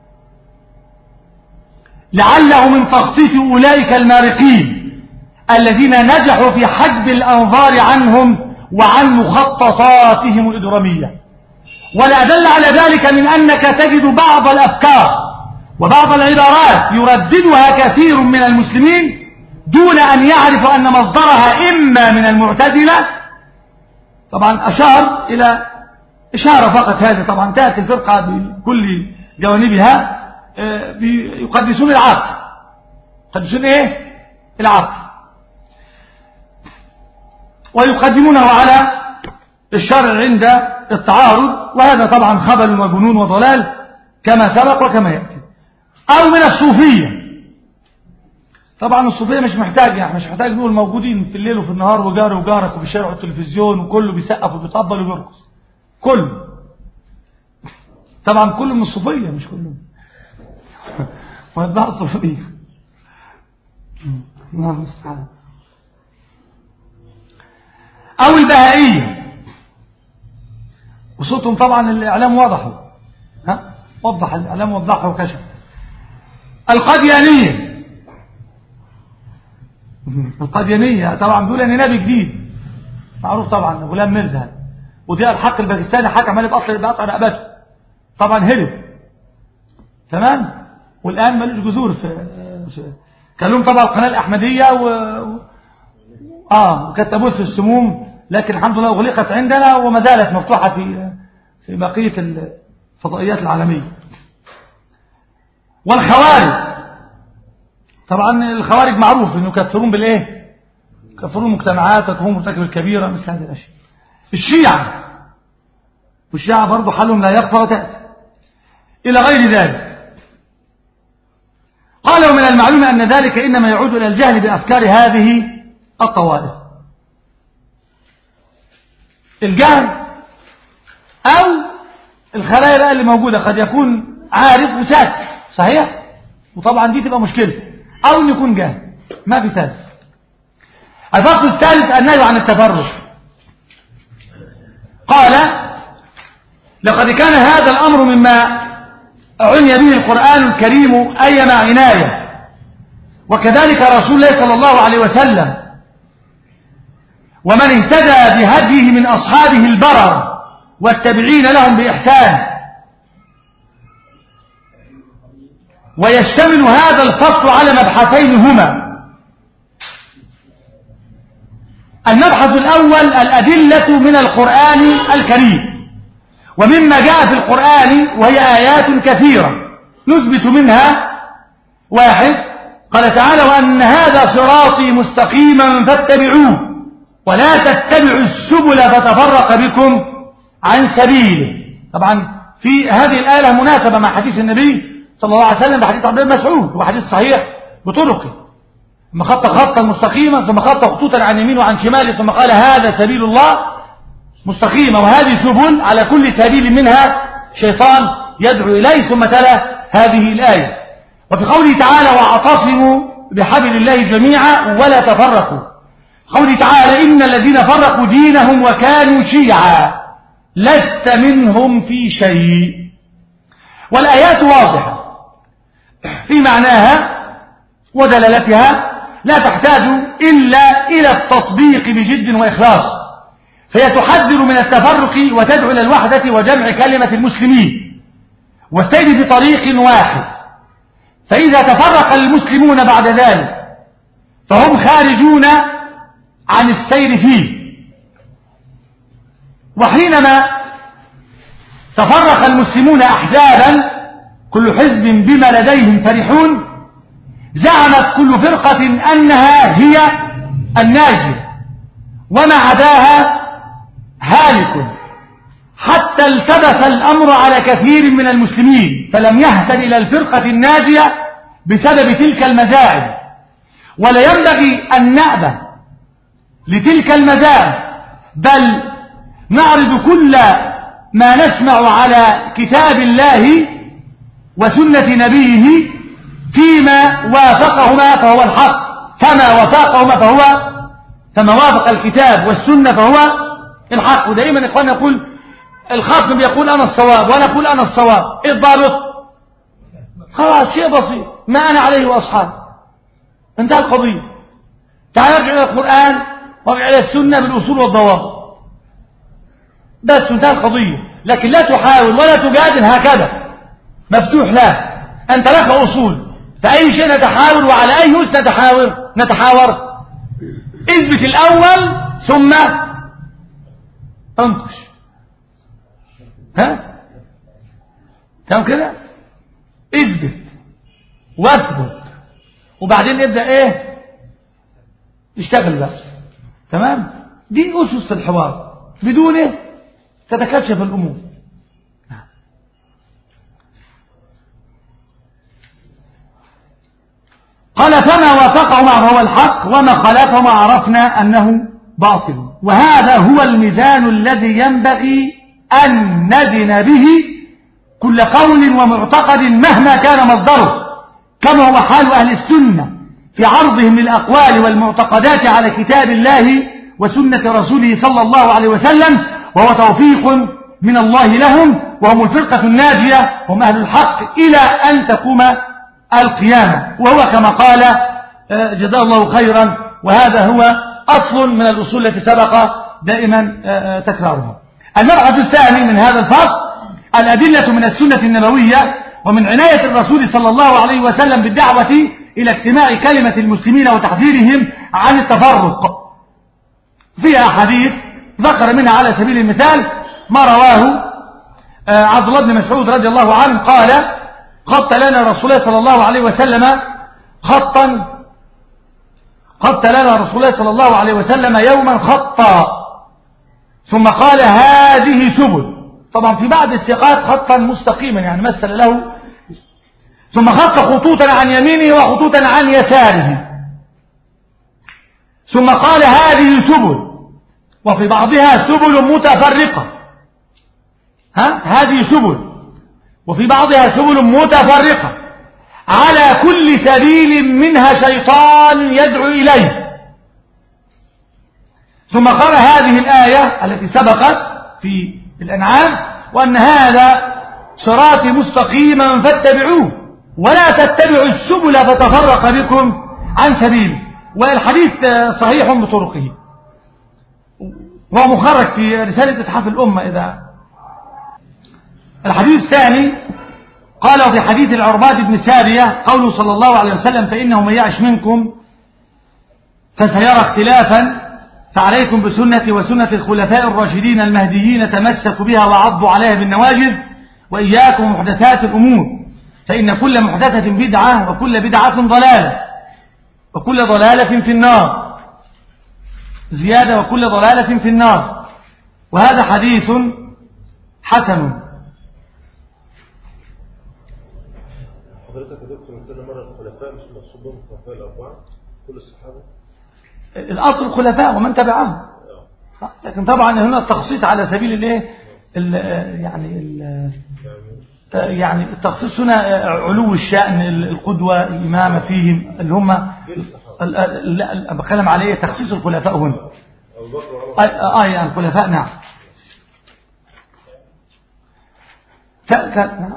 Speaker 3: لعله من تخطيط أولئك المارقين الذين نجحوا في حجب الأنظار عنهم وعن مخططاتهم الإجرامية. ولا أدل على ذلك من أنك تجد بعض الأفكار وبعض العبارات يرددها كثير من المسلمين دون أن يعرف أن مصدرها إما من المعتزلة، طبعا أشار إلى إشارة فقط، هذا طبعا تأتي الفرقة بكل جوانبها يقدسون العقل. يقدسون إيه؟ العقل، ويقدمونه على الشرع عند التعارض، وهذا طبعا خبل وجنون وضلال كما سبق وكما يأتي. أو من الصوفية. طبعا الصوفية مش محتاج يعني مش محتاج نقول موجودين في الليل وفي النهار وجاري وجارك وفي الشارع والتلفزيون وكله بيسقف وبيطبل وبيرقص، كله طبعا كله من الصوفية مش كله ويدعى الصوفية. الله المستعان. أو البهائية، وصوتهم طبعا الإعلام وضحوا، ها وضح الإعلام وضحه وكشف. القديانية، القديانية طبعا بيقول ان نبي جديد معروف طبعا غلام مرزا، ودي الحق الباكستاني حكم عليه بأصل بقطع رقبته، طبعا هرب تمام، والآن ملوش جذور في كان لهم طبعا القناة الأحمدية و... اه وكانت تبث السموم، لكن الحمد لله أغلقت عندنا وما زالت مفتوحة في في بقية الفضائيات العالمية. والخوارج، طبعا الخوارج معروف انه يكفرون بالايه؟ كفروا المجتمعات وكفروا مرتكب الكبيرة، مثل هذه الأشياء. الشيعة والشيعة برضو حالهم لا يخفى وتأتي إلى غير ذلك. قال ومن المعلوم أن ذلك إنما يعود إلى الجهل بأفكار هذه الطوائف. الجهل أو الخلايا بقى اللي موجودة قد يكون عارف وساكت صحيح، وطبعا دي تبقى مشكلة، أو أن يكون جاهل ما في ثالث. الفصل الثالث النهي عن التفرق. قال لقد كان هذا الأمر مما عني به القرآن الكريم أيما عناية، وكذلك رسول الله صلى الله عليه وسلم ومن اهتدى بهديه من أصحابه البرر والتابعين لهم بإحسان. ويشتمل هذا الفصل على مبحثين هما: المبحث الأول الأدلة من القرآن الكريم، ومما جاء في القرآن وهي آيات كثيرة نثبت منها: واحد، قال تعالى: وأن هذا صراطي مستقيما فاتبعوه ولا تتبعوا السبل فتفرق بكم عن سبيله. طبعا في هذه الآية مناسبة مع حديث النبي صلى الله عليه وسلم بحديث عبد الله بن مسعود، وحديث صحيح بطرقه، ثم خط خطا مستقيما ثم خط خطوطا عن يمين وعن شمال ثم قال هذا سبيل الله مستقيمة وهذه سبل على كل سبيل منها شيطان يدعو إليه، ثم تلا هذه الآية. وفي قوله تعالى: واعتصموا بحبل الله جميعا ولا تفرقوا. قوله تعالى: إن الذين فرقوا دينهم وكانوا شيعا لست منهم في شيء. والآيات واضحة في معناها ودلالتها، لا تحتاج إلا إلى التطبيق بجد وإخلاص، فهي تحذر من التفرق وتدعو إلى الوحدة وجمع كلمة المسلمين والسير في طريق واحد. فإذا تفرق المسلمون بعد ذلك فهم خارجون عن السير فيه. وحينما تفرق المسلمون أحزابا كل حزب بما لديهم فرحون، زعمت كل فرقة أنها هي الناجية وما عداها هالك، حتى التبس الأمر على كثير من المسلمين فلم يهتد إلى الفرقة الناجية بسبب تلك المزاعم. ولا ينبغي أن نأبى لتلك المزاعم، بل نعرض كل ما نسمع على كتاب الله وسنة نبيه فيما وافقهما فهو الحق، فما وافقهما فهو فما وافق الكتاب والسنة فهو الحق. ودائما إخواننا يقول الخصم بيقول أنا الصواب وأنا أقول أنا الصواب، إيه الضابط؟ خلاص شيء بسيط، ما أنا عليه وأصحابي، انتهى القضية. تعال نرجع إلى القرآن وارجع إلى السنة بالأصول والضوابط بس، انتهى القضية. لكن لا تحاول ولا تجادل هكذا مفتوح، لا، أنت لك أصول، فأي شيء نتحاور وعلى أي أسس نتحاور نتحاور اثبت الأول ثم انقش. ها تمام كده؟ اثبت واثبت وبعدين نبدأ ايه اشتغل بقى. تمام؟ دي أسس الحوار، بدونه تتكشف الأمور. قال: فما وافقهما فهو الحق وما خالفهما عرفنا أنه باطل. وهذا هو الميزان الذي ينبغي أن نزن به كل قول ومعتقد مهما كان مصدره، كما هو حال أهل السنة في عرضهم للأقوال والمعتقدات على كتاب الله وسنة رسوله صلى الله عليه وسلم، وهو توفيق من الله لهم، وهم الفرقة الناجية، هم أهل الحق إلى أن تقوم القيامة. وهو كما قال جزاه الله خيرا، وهذا هو أصل من الأصول التي سبق دائما تكرارها. المبحث الثاني من هذا الفصل الأدلة من السنة النبوية، ومن عناية الرسول صلى الله عليه وسلم بالدعوة إلى اجتماع كلمة المسلمين وتحذيرهم عن التفرق. فيها أحاديث ذكر منها على سبيل المثال ما رواه عبد الله بن مسعود رضي الله عنه قال: خط لنا رسول الله صلى الله عليه وسلم خطا خط لنا رسول الله صلى الله عليه وسلم يوما خطا ثم قال هذه سبل، طبعا في بعض السياقات خطا مستقيما يعني مثل له، ثم خط خطوطا عن يمينه وخطوطا عن يساره، ثم قال هذه سبل وفي بعضها سبل متفرقة، ها هذه سبل وفي بعضها سبل متفرقة على كل سبيل منها شيطان يدعو إليه. ثم قال هذه الآية التي سبقت في الأنعام وأن هذا صراطي مستقيما فاتبعوه ولا تتبعوا السبل فتفرق بكم عن سبيله. والحديث صحيح بطرقه وهو مخرج في رسالة إتحاف الأمة. إذا الحديث الثاني قال في حديث العرباد بن سارية قوله صلى الله عليه وسلم فإنه من يعش منكم فسيرى اختلافا فعليكم بسنتي وسنة الخلفاء الراشدين المهديين تمسكوا بها وعضوا عليها بالنواجذ وإياكم محدثات الأمور فإن كل محدثة بدعة وكل بدعة ضلالة وكل ضلالة في النار، زيادة وكل ضلالة في النار. وهذا حديث حسن.
Speaker 6: حضرتك يا دكتور كل مرة الخلفاء مش مقصود بهم الخلفاء الأربعة كل الصحابة؟
Speaker 3: الأصل الخلفاء ومن تبعهم، لكن طبعا هنا التخصيص على سبيل الايه يعني ال يعني التخصيص هنا علو الشأن القدوة الإمامة فيهم اللي هم لا بتكلم عليه تخصيص الخلفاء هنا اه يعني الخلفاء نعم نعم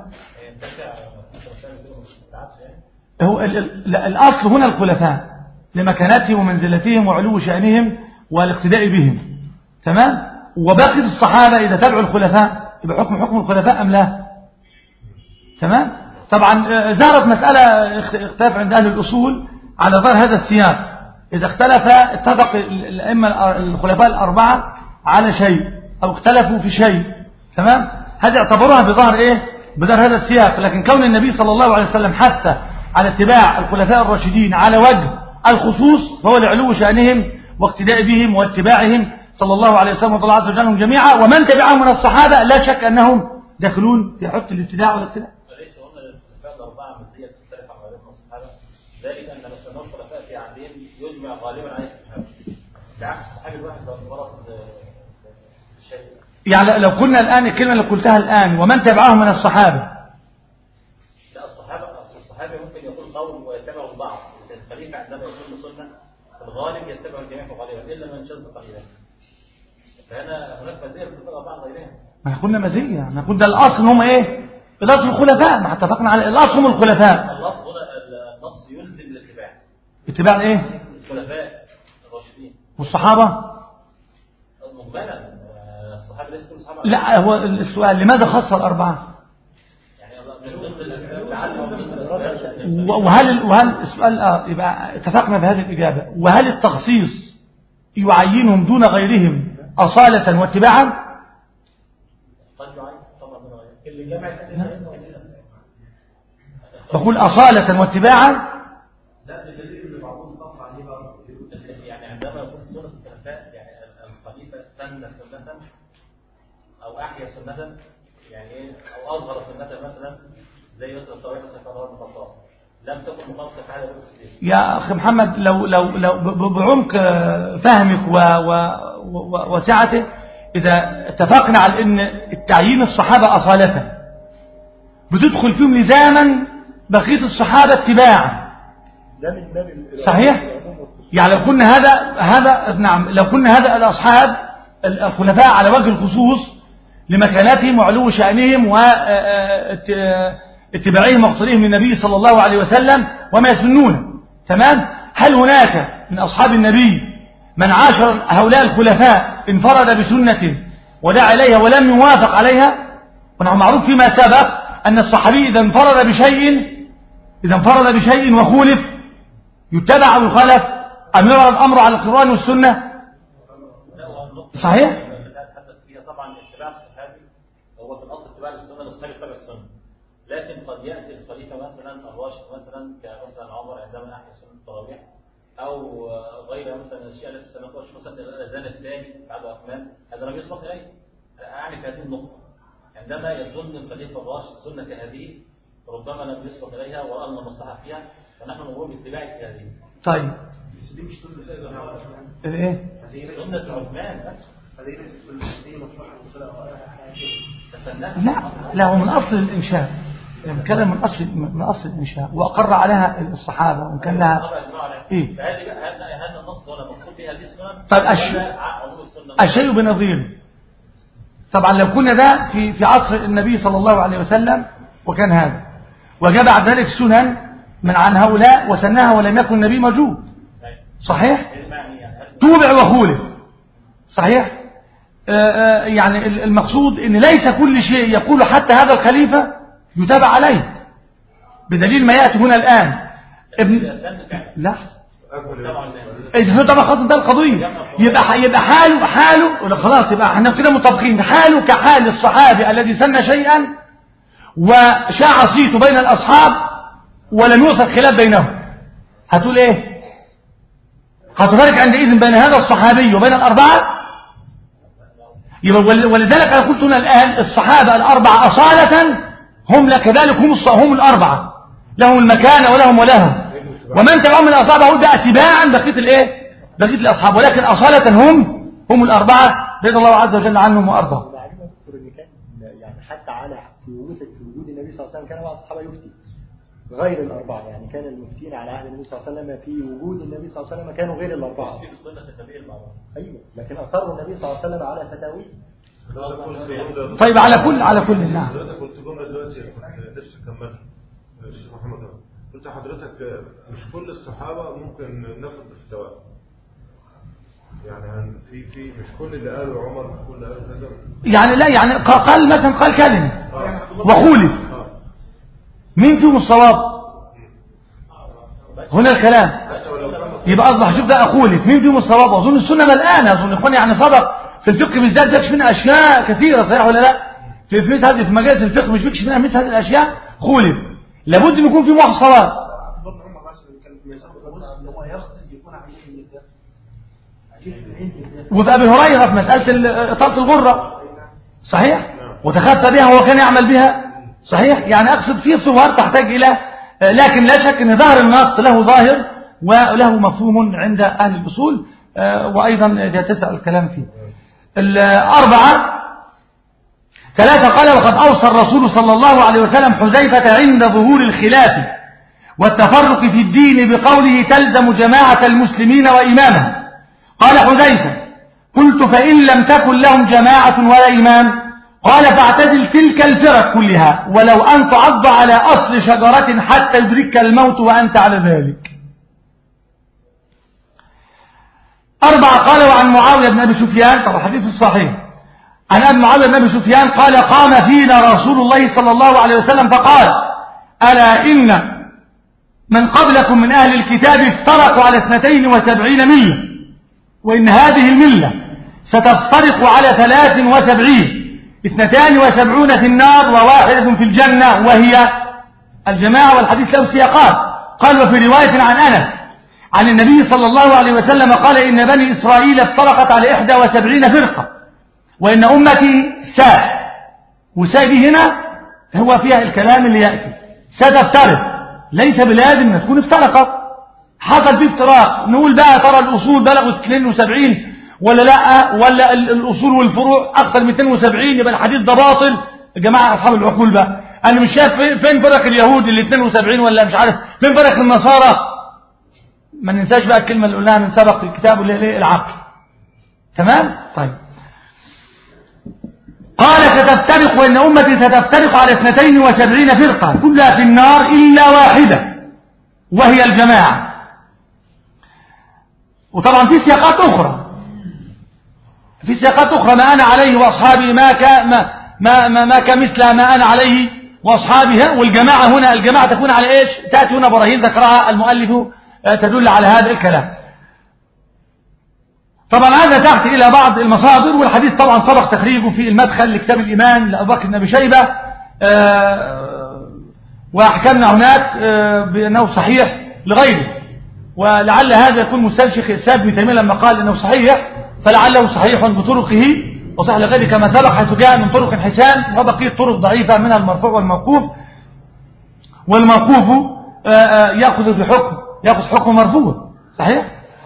Speaker 3: هو الأصل هنا الخلفاء لمكانتهم ومنزلتهم وعلو شأنهم والاقتداء بهم تمام. وباقي الصحابة إذا تبعوا الخلفاء يبقى حكم حكم الخلفاء أم لا تمام. طبعا ظهرت مسألة اختلاف عند أهل الأصول على ظهر هذا السياق، إذا اختلف اتفق الأئمة الخلفاء الأربعة على شيء أو اختلفوا في شيء تمام، هذه اعتبروها بظهر إيه بظهر هذا السياق. لكن كون النبي صلى الله عليه وسلم حث على اتباع الخلفاء الراشدين على وجه الخصوص فهو لعلو شأنهم واقتداء بهم واتباعهم صلى الله عليه وسلم وطلع عز وجل جميعا، ومن تبعهم من الصحابة لا شك أنهم داخلون في حد الابتداع والاقتداء.
Speaker 7: فليس هنا الخلفاء الأربعة مزية تختلف عن غيرهم الصحابة، ذلك أن مثلا الخلفاء في عهدهم يجمع غالبا على الصحابة بعكس الصحابي الواحد لو فرض شيء.
Speaker 3: يعني لو قلنا الآن الكلمة اللي قلتها الآن ومن تبعهم من الصحابة،
Speaker 7: لا الصحابة الصحابي ممكن يقول قول ويتبع البعض، الخليفة عندما يكون سنة في الغالب يتبع الجميع غالبا إلا من شذ قليلا، فهنا هناك مزية بتبقى بعض غيرها.
Speaker 3: ما قلنا مزية، ما قلنا الأصل هم إيه؟ الأصل الخلفاء، ما اتفقنا على الأصل هم الخلفاء.
Speaker 7: اللفظ هنا النص يلزم الاتباع.
Speaker 3: اتباع إيه؟
Speaker 7: الخلفاء الراشدين.
Speaker 3: والصحابة؟
Speaker 7: مجملا الصحابة ليس كل الصحابة.
Speaker 3: لا هو السؤال لماذا خص الأربعة؟
Speaker 7: يعني من ضمن الأسباب لعلهم
Speaker 3: وهل وهل السؤال آه يبقى اتفقنا بهذه الإجابة، وهل التخصيص يعينهم دون غيرهم أصالة واتباعا؟ بقول أصالة واتباعا.
Speaker 7: لا بدليل ان بعضهم طبق عليه بعض يعني عندما يكون سنة الخلفاء يعني الخليفة سن سنة أو أحيا سنة يعني إيه أو أظهر سنة مثلا زي مثلا الطريقة سفر بن الخطاب لم تكن مخالفة في هذا الصديق.
Speaker 3: يا أخي محمد لو لو لو بعمق فهمك و و وسعته إذا اتفقنا على أن التعيين الصحابة أصالة بتدخل فيهم لزاما بقية الصحابة اتباعا صحيح؟ يعني لو كنا هذا هذا نعم لو كنا هذا الأصحاب الخلفاء على وجه الخصوص لمكانتهم وعلو شأنهم واتباعهم واقتدائهم للنبي صلى الله عليه وسلم وما يسنونه تمام. هل هناك من أصحاب النبي من عاشر هؤلاء الخلفاء انفرد بسنة ودعا إليها ولم يوافق عليها؟ ونحن معروف فيما سبق أن الصحابي إذا انفرد بشيء إذا انفرد بشيء وخولف يتبع ويخالف أم يرى الأمر على القرآن والسنة؟ صحيح؟
Speaker 7: طبعا اتباع الصحابي هو في الأصل اتباع السنة للصحابي اتباع السنة، لكن قد يأتي الخليفة مثلا الراشد مثلا كمثلا عمر عندما أحيا سنة التراويح أو غير مثلا الأشياء التي سنقاش مثلا الأذان الثاني بعد عثمان هذا لم يسبق إليه. أعني في هذه النقطة عندما يظن الخليفة الراشد سنة كهذه ربما لم يسبق إليها ورأى أن المصلحة فيها فنحن نقول باتباع هذه.
Speaker 3: طيب
Speaker 5: دي مش سنة
Speaker 3: الايه
Speaker 7: سنة عثمان
Speaker 5: هذه ليست سنة دي مصلحة
Speaker 3: لا لا هو من أصل الإنشاء كلام من أصل من أصل الإنشاء وأقر عليها الصحابة وإن كان لها إيه
Speaker 7: فهذه هذا النص ولا مقصود في هذه السنة.
Speaker 3: طيب الشيء بنظيره. طبعا لو كنا ده في في عصر النبي صلى الله عليه وسلم وكان هذا وجاء بعد ذلك سنن من عن هؤلاء وسنها ولم يكن النبي موجود صحيح توبع وخولف صحيح آآ آآ يعني المقصود ان ليس كل شيء يقول حتى هذا الخليفة يتابع عليه بدليل ما يأتي هنا الآن ابن لا إذا طبعا خلاص ده القضية يبقى يبقى حاله حاله ولا خلاص يبقى احنا كده مطابقين حاله كحال الصحابي الذي سن شيئا وشاع صيته بين الأصحاب ولم يوصل خلاف بينهم هتقول ايه هتفرق عندئذ بين هذا الصحابي وبين الأربعة يبقى ولذلك أنا قلت هنا الآن الصحابة الأربعة أصالة هم كذلك هم هم الأربعة لهم المكان ولهم ولهم ومن تبعهم من الأصحاب أقول بقى تباعا بقية الإيه بقية الأصحاب ولكن أصالة هم هم الأربعة رضي الله عز وجل عنهم وأرضاهم.
Speaker 4: يعني حتى على في وجود في وجود النبي صلى الله عليه وسلم كان بعض الصحابة يفتي غير الأربعة يعني كان المفتين على عهد النبي صلى الله عليه وسلم في وجود النبي صلى الله عليه وسلم كانوا غير الأربعة. أيوة لكن أصروا النبي صلى الله عليه وسلم على فتاوي.
Speaker 3: طيب على كل على كل نعم.
Speaker 6: قلت جملة دلوقتي كنت نفسي أكملها الشيخ محمد قلت حضرتك مش كل الصحابة ممكن ناخد بالفتوى يعني في في مش كل اللي قاله عمر مش كل اللي قاله كذا
Speaker 3: يعني لا يعني قال مثلا قال كلمة وخولف مين فيهم الصواب هنا الكلام يبقى أصبح شوف ده أخولف مين فيهم الصواب أظن السنة ملآنة أظن إخواني يعني سبق في الفقه بالذات بيكشف منها أشياء كثيرة صحيح ولا لا في في هذه في مجالس الفقه مش بيكشف منها مثل هذه الأشياء خولف لابد أن يكون في محصوات وفي أبي هريرة في مسألة إطالة الغرة صحيح وتخفى بها وكان يعمل بها صحيح يعني أقصد في صور تحتاج إلى لكن لا شك أن ظاهر النص له ظاهر وله مفهوم عند أهل الأصول وأيضا يتسع الكلام فيه. الأربعة ثلاثة قال وقد أوصى الرسول صلى الله عليه وسلم حذيفة عند ظهور الخلاف والتفرق في الدين بقوله تلزم جماعة المسلمين وإمامهم. قال حذيفة قلت فإن لم تكن لهم جماعة ولا إمام قال فاعتزل تلك الفرق كلها ولو أن تعض على أصل شجرة حتى يدركك الموت وأنت على ذلك. أربعة قال وعن معاوية بن أبي سفيان طبعا حديث الصحيح عن أبي معاوية بن أبي سفيان قال قام فينا رسول الله صلى الله عليه وسلم فقال ألا إن من قبلكم من أهل الكتاب افترقوا على اثنتين وسبعين ملة وإن هذه الملة ستفترق على ثلاث وسبعين اثنتان وسبعون في النار وواحدة في الجنة وهي الجماعة والحديث له سياقات. قال وفي رواية عن أنس عن النبي صلى الله عليه وسلم قال إن بني إسرائيل افترقت على إحدى وسبعين فرقة وإن أمتي ساء وساء دي هنا هو فيها الكلام اللي يأتي ستفترق ليس بلازم أن تكون افترقت حصل فيه افتراق نقول بقى ترى الأصول بلغوا اثنين وسبعين ولا لا ولا الأصول والفروع أكثر من اثنين وسبعين يبقى الحديث ده باطل. جماعة أصحاب العقول بقى أنا مش شايف فين فرق اليهود اللي اثنين وسبعين ولا مش عارف فين فرق النصارى. ما ننساش بقى الكلمة اللي قلناها من سبق في الكتاب اللي هي العقل تمام. طيب قال ستفترق وإن أمتي ستفترق على اثنتين وسبعين فرقة كلها في النار إلا واحدة وهي الجماعة. وطبعا في سياقات أخرى في سياقات أخرى ما أنا عليه وأصحابي ما ك ما ما ما, ما كمثل ما أنا عليه وأصحابها. والجماعة هنا الجماعة تكون على إيش تأتي هنا براهين ذكرها المؤلف تدل على هذا الكلام. طبعا هذا تحت إلى بعض المصادر والحديث طبعا سبق تخريجه في المدخل لكتاب الإيمان لأبو بكر بن أبي شيبة وأحكمنا هناك بأنه صحيح لغيره ولعل هذا يكون مثال شيخ الإسلام ابن تيمية لما قال إنه صحيح فلعله صحيح بطرقه وصح لغيره كما سبق، حيث جاء من طرق حسان وبقية طرق ضعيفة منها المرفوع والموقوف، والموقوف يأخذ بحكم يأخذ حكم مرفوع. صحيح.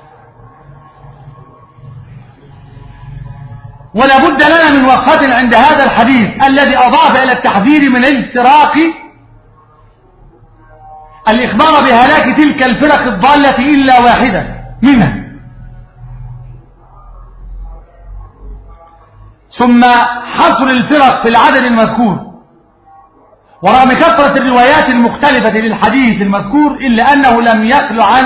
Speaker 3: ولا بد لنا من وقفة عند هذا الحديث الذي أضاف إلى التحذير من الافتراق الإخبار بهلاك تلك الفرق الضالة إلا واحدة منها، ثم حصر الفرق في العدد المذكور. ورغم كثرة الروايات المختلفة للحديث المذكور إلا أنه لم يخلو عن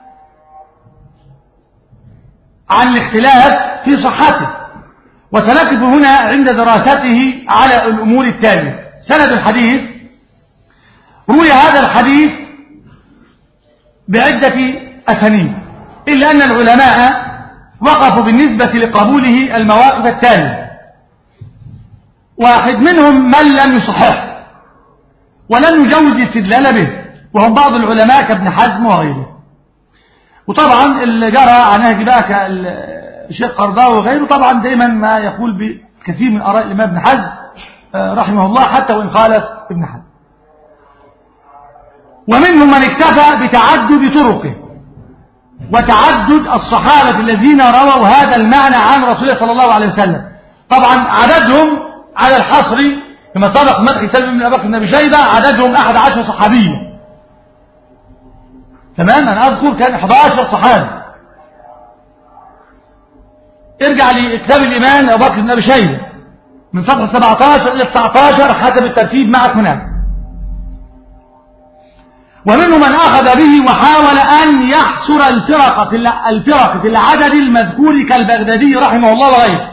Speaker 3: عن الاختلاف في صحته، وسنقف هنا عند دراسته على الأمور التالية. سند الحديث: روي هذا الحديث بعدة أسانيد، إلا أن العلماء وقفوا بالنسبة لقبوله المواقف التالية. واحد منهم من لم يصحح ولم يجوز الاستدلال به، وهم بعض العلماء كابن حزم وغيره. وطبعا اللي جرى عن نهج بقى كالشيخ قرضاوي وغيره طبعا دائما ما يقول بكثير من آراء الإمام ابن حزم رحمه الله حتى وإن خالف ابن حزم. ومنهم من اكتفى بتعدد طرقه وتعدد الصحابة الذين رووا هذا المعنى عن رسول الله صلى الله عليه وسلم. طبعا عددهم على الحصر كما سبق مدخل سلم بن أبي بكر بن أبي شيبة عددهم أحد عشر صحابيا. تمام. أنا أذكر كان أحد عشر صحابي. ارجع لكتاب الإمام أبو بكر بن أبي شيبة من صفحة سبعة عشر إلى تسعة عشر حسب الترتيب معك هناك. ومنهم من أخذ به وحاول أن يحصر الفرق في الفرق في العدد المذكور كالبغدادي رحمه الله وغيره،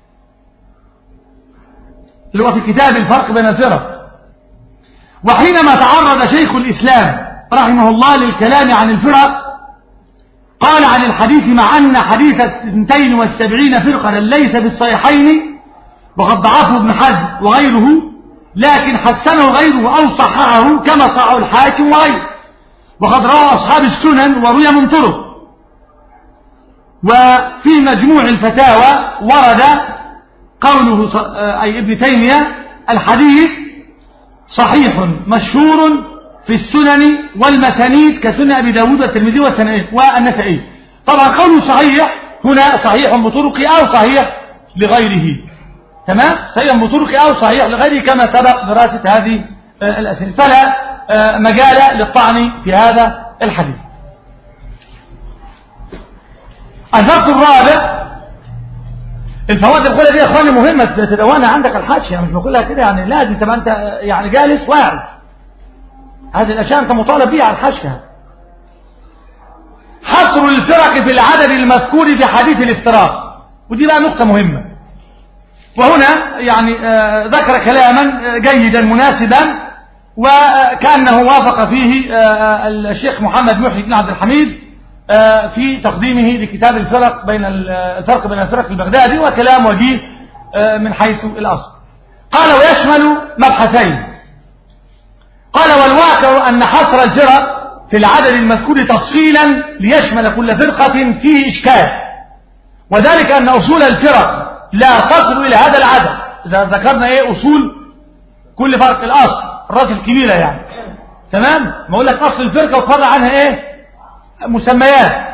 Speaker 3: اللي هو في كتاب الفرق بين الفرق. وحينما تعرض شيخ الإسلام رحمه الله للكلام عن الفرق قال عن الحديث: مع أن حديث اثنتين والسبعين فرقة ليس بالصحيحين وقد ضعفه ابن حزم وغيره، لكن حسنه غيره أو صححه كما صححه الحاكم وغيره، وقد روى أصحاب السنن وروي من طرق. وفي مجموع الفتاوى ورد قوله أي ابن تيمية: الحديث صحيح مشهور في السنن والمسانيد كسنن أبي داود والترمذي والنسائي. طبعا قوله صحيح هنا صحيح بطرق أو صحيح لغيره. تمام. صحيح بطرق أو صحيح لغيره كما سبق دراسة هذه الأسئلة، فلا مجال للطعن في هذا الحديث. الفصل الرابع. الفوائد الأولى دي يا اخواني مهمة تدونها عندك الحاشية، مش بقولها كده يعني لازم تبقى انت يعني جالس واعي. هذه الاشياء انت مطالب بيها على الحاشية. حصر الفرق في العدد المذكور في حديث الافتراق، ودي بقى نقطة مهمة. وهنا يعني آه ذكر كلاما جيدا مناسبا وكأنه وافق فيه آه الشيخ محمد محي بن عبد الحميد آه في تقديمه لكتاب الفرق بين الفرق بين الفرق البغدادي، وكلام وجيه آه من حيث الأصل. قال: ويشمل مبحثين. قال: والواقع أن حصر الفرق في العدد المذكور تفصيلا ليشمل كل فرقة فيه إشكال، وذلك أن أصول الفرق لا تصل إلى هذا العدد. إذا ذكرنا إيه أصول كل فرق، الأصل الرأس الكبيرة يعني. تمام. ما أقول لك أصل الفرقة وتفرع عنها إيه مسميات.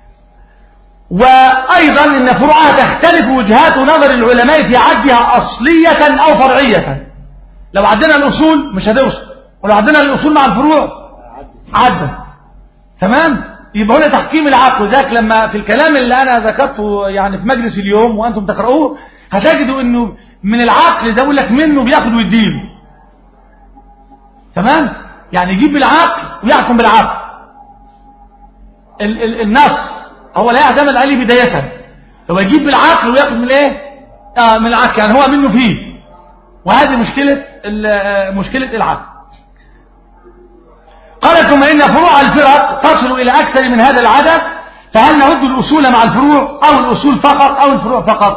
Speaker 3: وأيضا إن فروعها تختلف وجهات نظر العلماء في عدها أصلية أو فرعية. لو عدنا الأصول مش هتوصل، ولو عدنا الأصول مع الفروع عدة. تمام. يبقى هنا تحكيم العقل. ذاك لما في الكلام اللي أنا ذكرته يعني في مجلس اليوم وأنتم تقرؤوه هتجدوا إنه من العقل زي أقول لك منه بياخد ويديله. تمام. يعني يجيب بالعقل ويحكم بالعقل. ال ال النص هو لا يعتمد عليه بداية، هو يجيب بالعقل وياخد من ايه آه من العقل، يعني هو منه فيه. وهذه مشكلة مشكلة العقل. قال: ثم إن فروع الفرق تصل إلى أكثر من هذا العدد، فهل نرد الأصول مع الفروع أو الأصول فقط أو الفروع فقط؟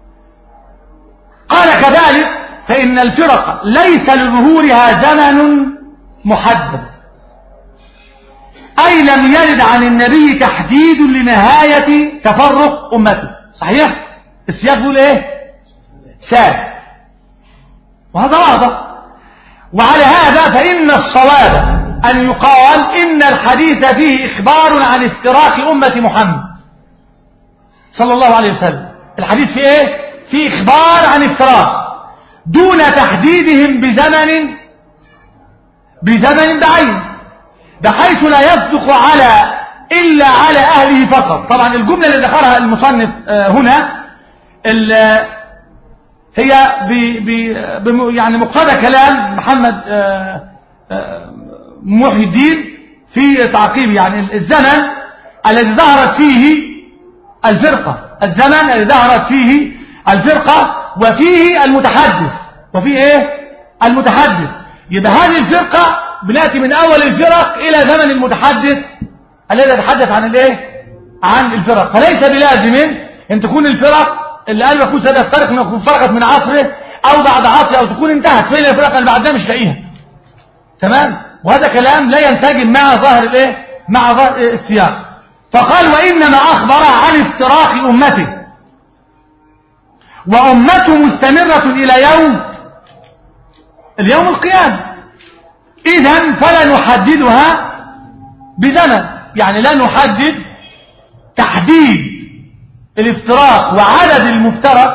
Speaker 3: قال: كذلك فإن الفرق ليس لظهورها زمن محدد، أي لم يرد عن النبي تحديد لنهاية تفرق أمته. صحيح؟ السياق بيقول ايه؟ ساد، وهذا واضح. وعلى هذا فإن الصواب أن يقال إن الحديث فيه إخبار عن افتراق أمة محمد صلى الله عليه وسلم. الحديث فيه ايه؟ فيه إخبار عن افتراق دون تحديدهم بزمن بزمن بعين، بحيث لا يصدق على إلا على أهله فقط. طبعا الجملة اللي ذكرها المصنف هنا هي ب ب يعني مقتضى كلام محمد محي الدين في تعقيب يعني الزمن الذي ظهرت فيه الفرقة، الزمن الذي ظهرت فيه الفرقة وفيه المتحدث، وفيه ايه؟ المتحدث. يبقى هذه الفرقة بنأتي من أول الفرق إلى زمن المتحدث الذي يتحدث عن الايه؟ عن الفرق. فليس بلازم ان تكون الفرق اللي قال يكون ستفترق انه تكون فرقت من عصره او بعد عصره او تكون انتهت. فين الفرق اللي بعدها مش لاقيها؟ تمام؟ وهذا كلام لا ينسجم مع ظاهر الايه؟ مع ظاهر السياق. فقال وانما اخبر عن افتراق امته، وامته مستمرة الى يوم اليوم القيامة. اذا فلا نحددها بزمن، يعني لا نحدد تحديد الافتراق وعدد المفترق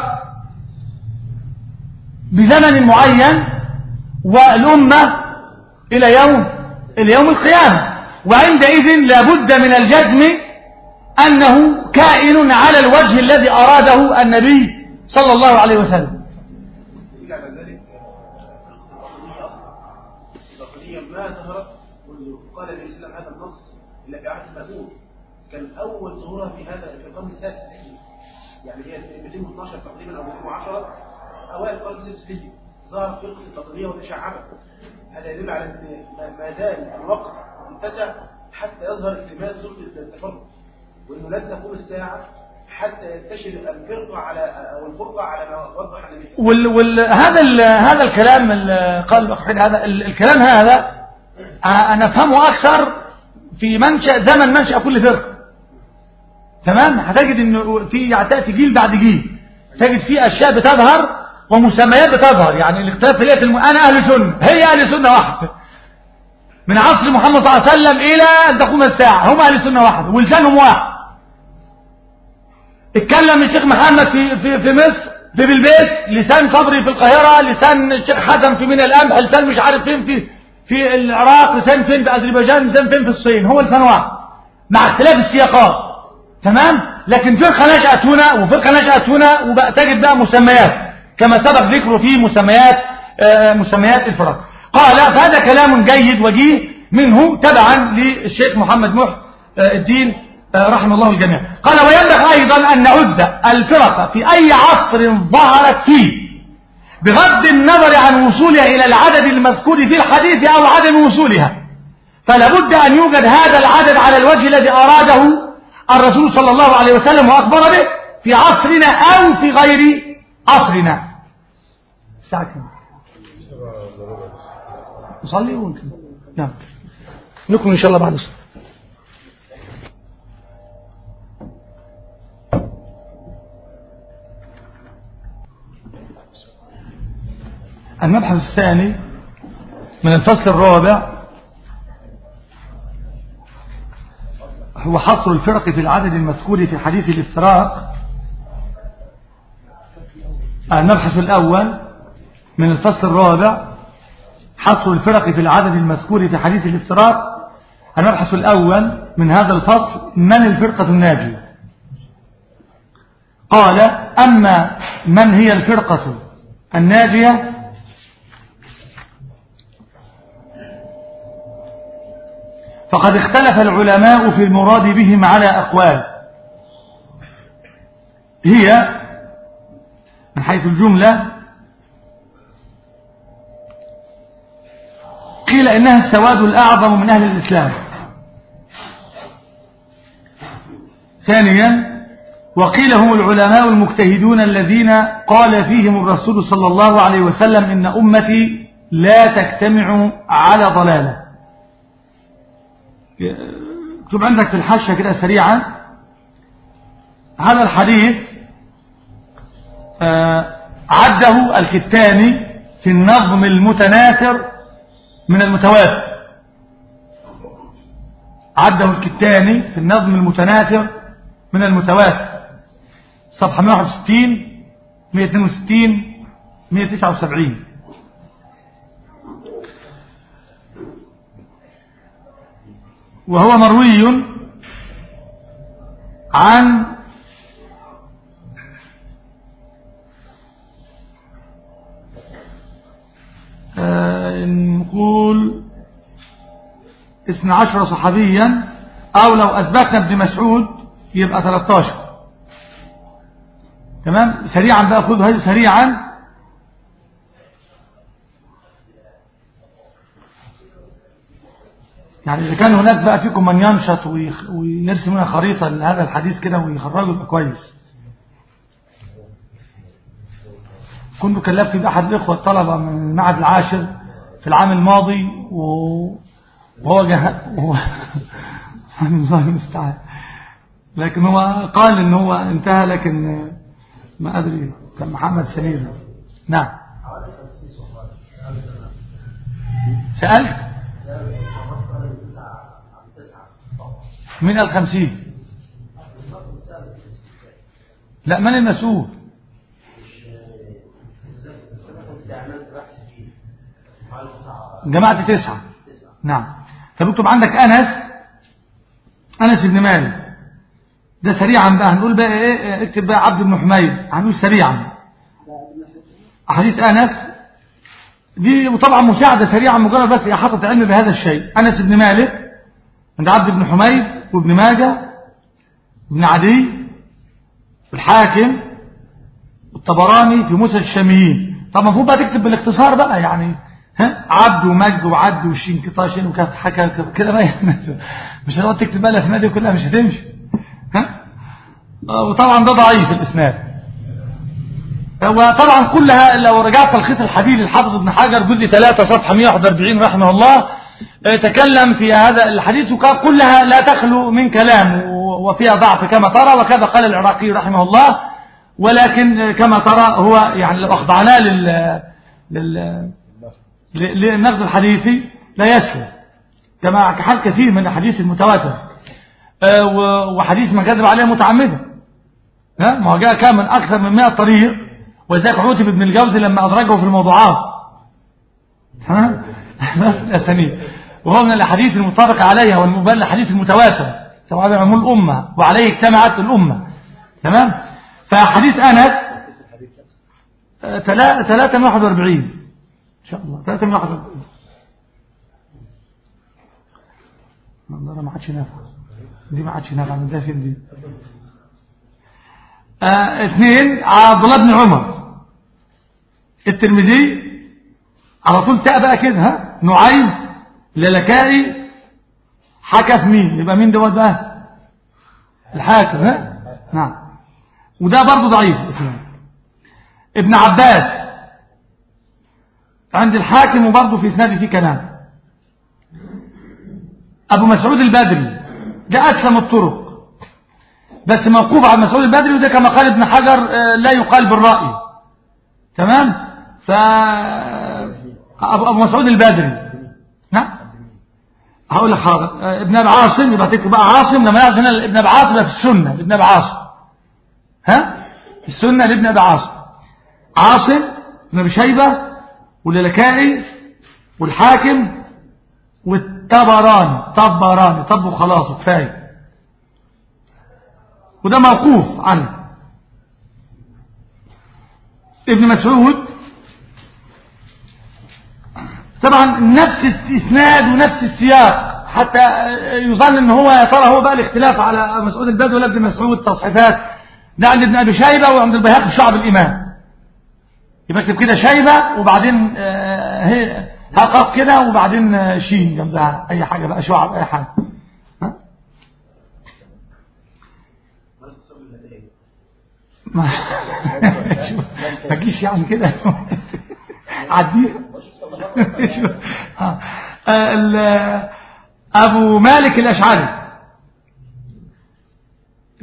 Speaker 3: بزمن معين والأمة إلى يوم إلى يوم القيامة. وعندئذ لابد من الجزم أنه كائن على الوجه الذي أراده النبي صلى الله عليه وسلم.
Speaker 5: إلا على ذلك البطنية ما ظهرت منذ قال النبي صلى الله عليه وسلم هذا النص إلا في عهد المأمون، كان أول ظهورها في هذا في القرن السادس الهجري، يعني هي مئتين واثناشر تقريبا أو مئتين وعشرة أوائل القرن السادس الهجري ظهرت فرقة الباطنية وتشعبت. هذا يدل على أن ما زال الوقت متسع حتى يظهر اكتمال سلطة التفرق، وأنه لن تقوم الساعة حتى ينتشر الفرقة على أو الفرقة على ما وضح النبي.
Speaker 3: وال وال هذا هذا الكلام قال هذا الكلام هذا أنا أفهمه أكثر في منشأ زمن منشأ كل فرقة. تمام؟ هتجد انه في تأتي جيل بعد جيل تجد فيه اشياء بتظهر ومسميات بتظهر، يعني الاختلاف في الم... انا اهل سنه، هي اهل سنه واحده من عصر محمد صلى الله عليه وسلم الى ان تقوم الساعه، هم اهل سنه واحده ولسانهم واحد. اتكلم الشيخ محمد في في في مصر في بلبيس، لسان صبري في القاهره، لسان الشيخ حسن في منى القمح، لسان مش عارف فين في في العراق، لسان فين في اذربيجان، لسان فين في الصين، هو لسان واحد مع اختلاف السياقات. تمام؟ لكن فرقه نشأت هنا وفرقه نشأت هنا، وبقى تجد بقى مسميات كما سبق ذكره في مسميات آه مسميات الفرق. قال فهذا كلام جيد وجيه منه تبعا للشيخ محمد محي الدين آه رحمه الله الجميع. قال وينبغي ايضا ان نعد الفرق في اي عصر ظهرت فيه بغض النظر عن وصولها الى العدد المذكور في الحديث او عدم وصولها، فلا بد ان يوجد هذا العدد على الوجه الذي اراده الرسول صلى الله عليه وسلم وأخبر به في عصرنا أو في غير عصرنا. الساعة كم؟ نصلي ونكمل. نعم نكمل إن شاء الله بعد الصلاة. المبحث الثاني من الفصل الرابع هو حصر الفرق في العدد المذكور في حديث الافتراق. المبحث الأول من الفصل الرابع حصر الفرق في العدد المذكور في حديث الافتراق. المبحث الأول من هذا الفصل من الفرقة الناجية. قال أما من هي الفرقة الناجية فقد اختلف العلماء في المراد بهم على أقوال، هي من حيث الجملة قيل إنها السواد الأعظم من أهل الإسلام. ثانيا وقيل هم العلماء المجتهدون الذين قال فيهم الرسول صلى الله عليه وسلم إن أمتي لا تجتمع على ضلالة. اكتب عندك في الحاشية كده سريعا. هذا الحديث آه عده الكتاني في النظم المتناثر من المتواتر. عده الكتاني في النظم المتناثر من المتواتر، صفحة مئة وواحد وستين مئة واثنين وستين مئة وتسعة وسبعين. وهو مروي عن آه نقول اثني عشر صحابيا، او لو اثبتنا ابن مسعود يبقى ثلاثة عشر. تمام. سريعا بقى خذ هذه سريعا. يعني إذا كان هناك بقى فيكم من ينشط ويرسم لنا خريطة لهذا الحديث كده ويخرجه يبقى كويس. كنت كلفت بأحد الإخوة الطلبة من المعهد العاشر في العام الماضي وهو جه الله المستعان، لكن هو قال إن هو انتهى، لكن ما أدري. كان محمد سمير. نعم. سألت من الخمسين. لا، من المسؤول؟ جماعة تسعة. نعم. فبكتب عندك أنس أنس بن مالك ده سريعا بقى. هنقول بقى ايه؟ اكتب بقى عبد بن حميد. هنقول سريعا أحاديث أنس دي، وطبعا مساعدة سريعا مجرد بس إحاطة علم بهذا الشيء. أنس بن مالك عند عبد بن حميد وابن ماجه وابن عدي والحاكم والطبراني في مسند الشاميين. طب المفروض بقى تكتب بالاختصار بقى، يعني ها عبد ومجد وعد وشين قطاشين وكذا حكى كده بقى. مش هتقعد تكتب بقى الاسماء دي كلها، مش هتمشي. ها وطبعا ده ضعيف الاسناد. وطبعا كلها لو رجعت تلخيص الحديث للحافظ ابن حجر جزء ثلاثة صفحة مئة وواحد وأربعين رحمه الله، تكلم في هذا الحديث وكان كلها لا تخلو من كلام وفيها ضعف كما ترى، وكذا قال العراقي رحمه الله. ولكن كما ترى هو يعني لو أخضعناه لل لل للنقد الحديثي لا يسلم، كما كحال كثير من الحديث المتواتر وحديث ما كذب عليه متعمدا. ها ما هو جاء كان من أكثر من مئة طريق، وذاك عتب ابن الجوزي لما أدرجه في الموضوعات. ها بس الأسانيد، وهو من الحديث المتفق عليها والمبالغ الحديث المتواتر طبعا عمول الأمة وعليه اجتمعت الأمة. تمام. فحديث أنس ثلاثة مئة وواحد وأربعين إن شاء الله. ثلاثة مئة وواحد وأربعين والله ما عادش نافع دي، ما عادش نافع من ده فين دي. آه اثنين عبد الله بن عمر الترمذي على طول تاء بقى كده. ها نعيم للكائي حكى في مين؟ يبقى مين دوت بقى؟ الحاكم. ها نعم. وده برضه ضعيف اسمه ابن عباس عند الحاكم، وبرضه في اسناده فيه كلام. ابو مسعود البدري ده اسلم الطرق بس موقوف على مسعود البدري، وده كما قال ابن حجر لا يقال بالرأي. تمام. ف ابو مسعود البدري نعم هقول لك حاضر. ابن ابي عاصم يبقى تكتب بقى عاصم، لما يعرف هنا ابن ابي عاصم في السنه ابن ابي عاصم. ها السنه لابن ابي عاصم، عاصم بن ابي شيبه واللالكائي والحاكم والطبراني. طبراني طب وخلاص كفايه، وده موقوف عنه. ابن مسعود طبعا نفس الاسناد ونفس السياق، حتى يظن ان هو يا ترى هو بقى الاختلاف على مسعود البدوي ولا ابن مسعود تصحيفات. ده عند ابن ابي شيبه وعند البيهقي شعب الايمان. يبقى اكتب كده شيبه وبعدين هي هقف كده وبعدين شين جنبها اي حاجه بقى شعب اي حاجه. ها ما تجيش يعني كده عديها. ابو مالك الاشعري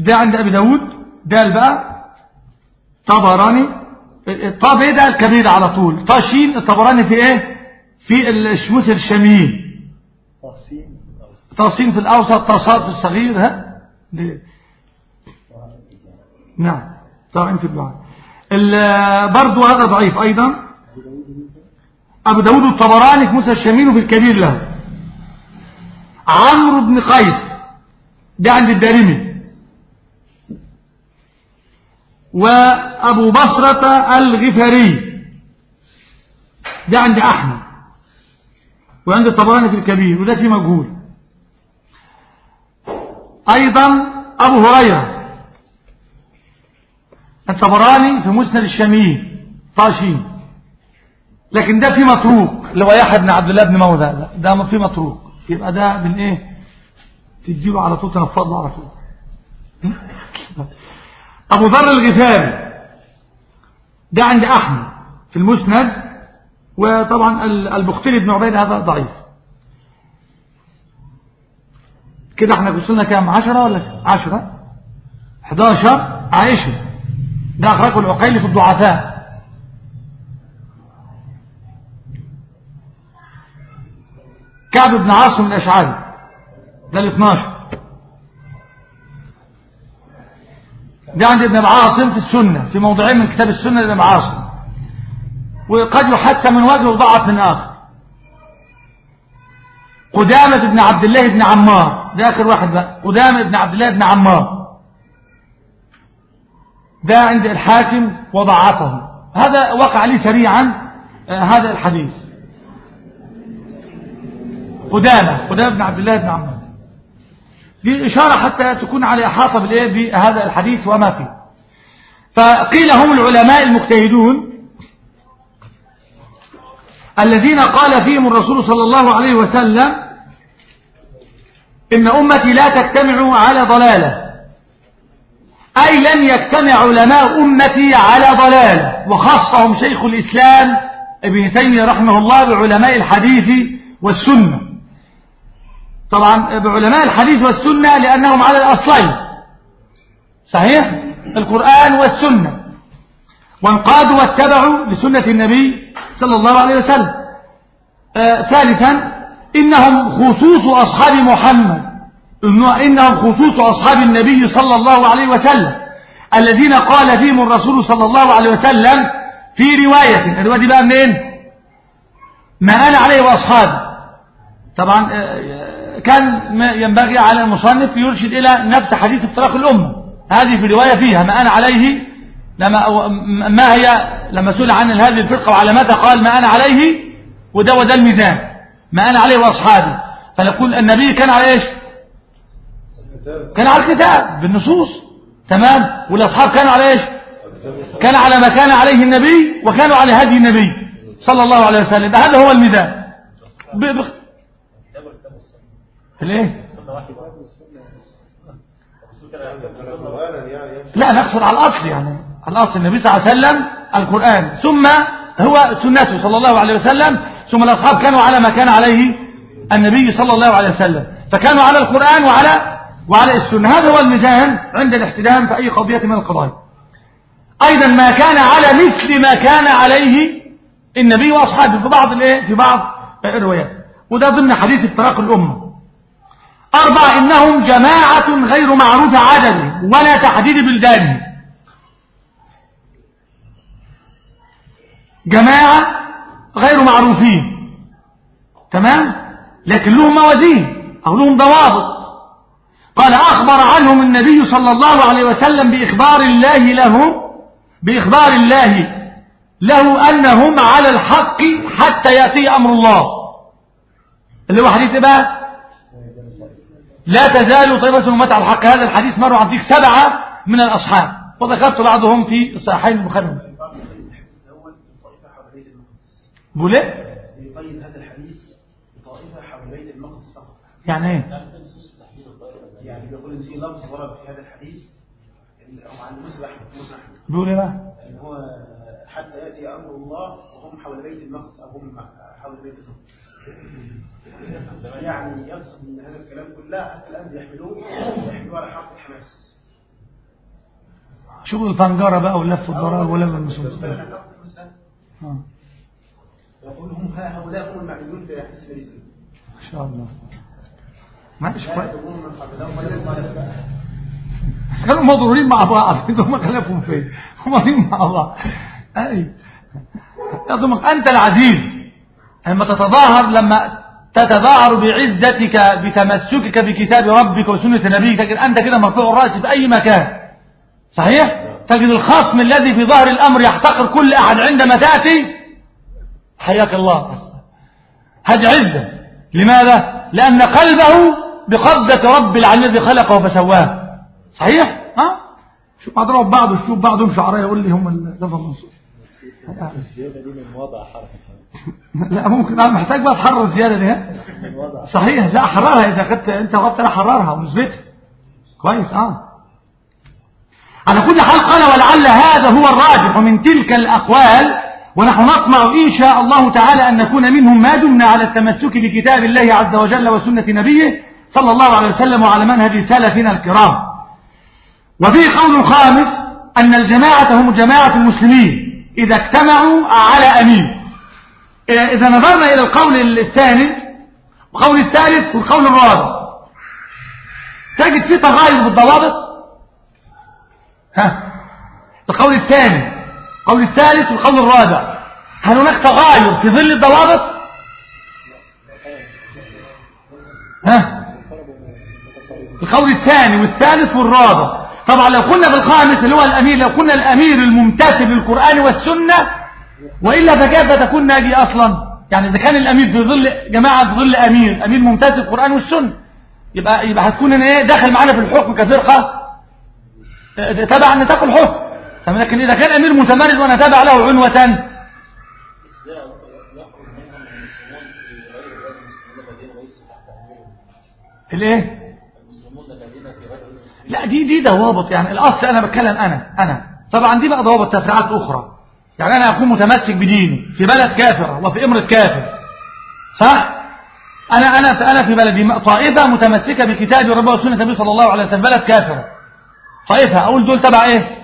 Speaker 3: ده عند أبي داود دال بقى طبراني. طب ايه ده الكبير على طول طاشين الطبراني في ايه في الشموس الشاميين طاسين في الأوسط طاسات في الصغير ها نعم طبعا في البعض برضو هذا ضعيف أيضا. أبو داود الطبراني في موسى الشاميين وفي الكبير له. عمرو بن قيس ده عند الدارمي. وأبو بصرة الغفاري ده عند أحمد وعند الطبراني في الكبير وده في مجهول. أيضا أبو هريرة الطبراني في مسند الشاميين طاشين لكن ده في متروك اللي هو يحيى بن عبد الله بن موذى ده في متروك يبقى ده من ايه تجيبه على طول تنفض له على طول. أبو ذر الغفاري ده عند أحمد في المسند وطبعا البختري بن عبيد هذا ضعيف. كده احنا قلنا كام عشرة ولا عشرة حداشر. عائشة ده أخرجه العقيلي في الضعفاء. كعب بن عاصم الأشعري ده الاثناشر. ده عند ابن عاصم في السنة في موضعين من كتاب السنة لابن عاصم وقد يحسن من وجه وضعف من آخر. قدامة بن عبد الله بن عمار ده آخر واحد بقى. قدامة بن عبد الله بن عمار ده عند الحاكم وضعفه. هذا وقع لي سريعا آه هذا الحديث. قدامة قدامة بن عبد الله بن عمار دي إشارة حتى تكون على إحاطة بالإيه بهذا الحديث وما فيه. فقيل هم العلماء المجتهدون الذين قال فيهم الرسول صلى الله عليه وسلم إن أمتي لا تجتمع على ضلالة أي لن يجتمع علماء أمتي على ضلالة. وخصهم شيخ الإسلام ابن تيمية رحمه الله بعلماء الحديث والسنة. طبعا بعلماء الحديث والسنة لأنهم على الأصلين صحيح القرآن والسنة وانقادوا واتبعوا لسنة النبي صلى الله عليه وسلم. آه ثالثا إنهم خصوص أصحاب محمد إنهم خصوص أصحاب النبي صلى الله عليه وسلم الذين قال فيهم الرسول صلى الله عليه وسلم في رواية الرواية دي بقى منين ما أنا عليه وأصحابي. طبعا آه كان ما ينبغي على المصنف يرشد إلى نفس حديث افتراق الأمة. هذه في رواية فيها ما أنا عليه لما ما هي لما سئل عن هذه الفرقة وعلى متى قال ما أنا عليه وده وده الميزان ما أنا عليه وأصحابي. فنقول النبي كان على إيش كان على الكتاب بالنصوص تمام والأصحاب كانوا على إيش كان على ما كان عليه النبي وكانوا على هدي النبي صلى الله عليه وسلم. هذا هو الميزان ب... ليه لا نقصر على الأصل يعني الأصل النبي صلى الله عليه وسلم القرآن ثم هو سنته صلى الله عليه وسلم ثم الأصحاب كانوا على ما كان عليه النبي صلى الله عليه وسلم فكانوا على القرآن وعلى وعلى السنة. هذا هو الميزان عند الاحتدام في أي قضية من القضايا. أيضا ما كان على مثل ما كان عليه النبي وأصحابه في بعض الايه في بعض الروايات وده ضمن حديث افتراق الأمة. أربعة إنهم جماعة غير معروف عدد ولا تحديد بلدان. جماعة غير معروفين تمام لكن لهم موازين أو لهم ضوابط. قال أخبر عنهم النبي صلى الله عليه وسلم بإخبار الله له بإخبار الله له أنهم على الحق حتى يأتي أمر الله اللي هو حديث بقى لا تزال طيبة أمتي على الحق. هذا الحديث مر عن فيك سبعة من الأصحاب وذكرت بعضهم في الصحيحين البخاري. بقول ايه
Speaker 5: يقيد هذا الحديث بطائفة حول بيت المقدس فقط.
Speaker 3: يعني ايه
Speaker 5: يعني بيقول ان في لفظ ورد في هذا الحديث او عن مسلم احمد مسلم احمد
Speaker 3: بيقول ايه بقى
Speaker 5: ان هو حتى ياتي امر الله وهم حول بيت المقدس او هم حول بيت المقدس. يعني يقصد من هذا الكلام كله حتى الان بيحملوه يحملوه على حرب الحماس
Speaker 3: شغل الفنجرة بقى واللف والضرار ولا المسلم. اه
Speaker 5: يقول هم هؤلاء هم المعلومون في حديث النبي صلى الله عليه وسلم.
Speaker 3: ما شاء الله. ماشي كويس. كانوا مضرورين مع بعض، هم خلافهم فين؟ هم مين مع بعض؟ اي يظنك انت العزيز لما تتظاهر، لما تتظاهر بعزتك بتمسكك بكتاب ربك وسنة نبيك، لكن انت كده مرفوع الراس في اي مكان. صحيح؟ تجد الخصم الذي في ظهر الامر يحتقر كل احد عندما تاتي حياك الله. هذه عزة. لماذا؟ لأن قلبه بقبضة رب العالمين الذي خلقه فسواه. صحيح؟ ها؟ شوف اضرب بعض وشوف بعضهم شعراء يقول لي هم الزفر المنصور.
Speaker 4: الزيادة دي من وضع حركة.
Speaker 3: لا ممكن انا محتاج بقى تحرر الزيادة دي. صحيح، لا احررها اذا كنت انت وقت انا احررها ونثبتها. كويس اه. على كل حال قال ولعل هذا هو الراجح من تلك الاقوال، ونحن نطمع إن شاء الله تعالى أن نكون منهم ما دمنا على التمسك بكتاب الله عز وجل وسنة نبيه صلى الله عليه وسلم وعلى منهج سلفنا الكرام. وفي قول خامس أن الجماعة هم جماعة المسلمين إذا اجتمعوا على أمين. إذا نظرنا إلى القول الثاني والقول الثالث والقول الرابع تجد فيه تغاير بالضوابط. ها القول الثاني القول الثالث والقول الرابع، هل هناك تغاير في ظل الضوابط؟ ها القول الثاني والثالث والرابع. طبعا لو كنا بالخامس اللي هو الأمير، لو كنا الأمير الممتثل للقرآن والسنة، وإلا فكيف تكون ناجي أصلا؟ يعني إذا كان الأمير في ظل جماعة في ظل أمير أمير ممتثل للقرآن والسنة، يبقى يبقى هتكون أنا إيه داخل معانا في الحكم كفرقة تبع نطاق الحكم. لكن إذا كان أمير متمرد وأنا تابع له عنوة، الايه لا دي دي ضوابط. يعني الأصل أنا بتكلم أنا أنا طبعا دي بقى ضوابط تفريعات أخرى. يعني أنا أكون متمسك بديني في بلد كافرة وفي إمرة كافر، صح؟ أنا أنا أنا في بلدي طائفة متمسكة بكتاب ربنا وسنة النبي صلى الله عليه وسلم، بلد كافرة طائفة، أقول دول تبع إيه؟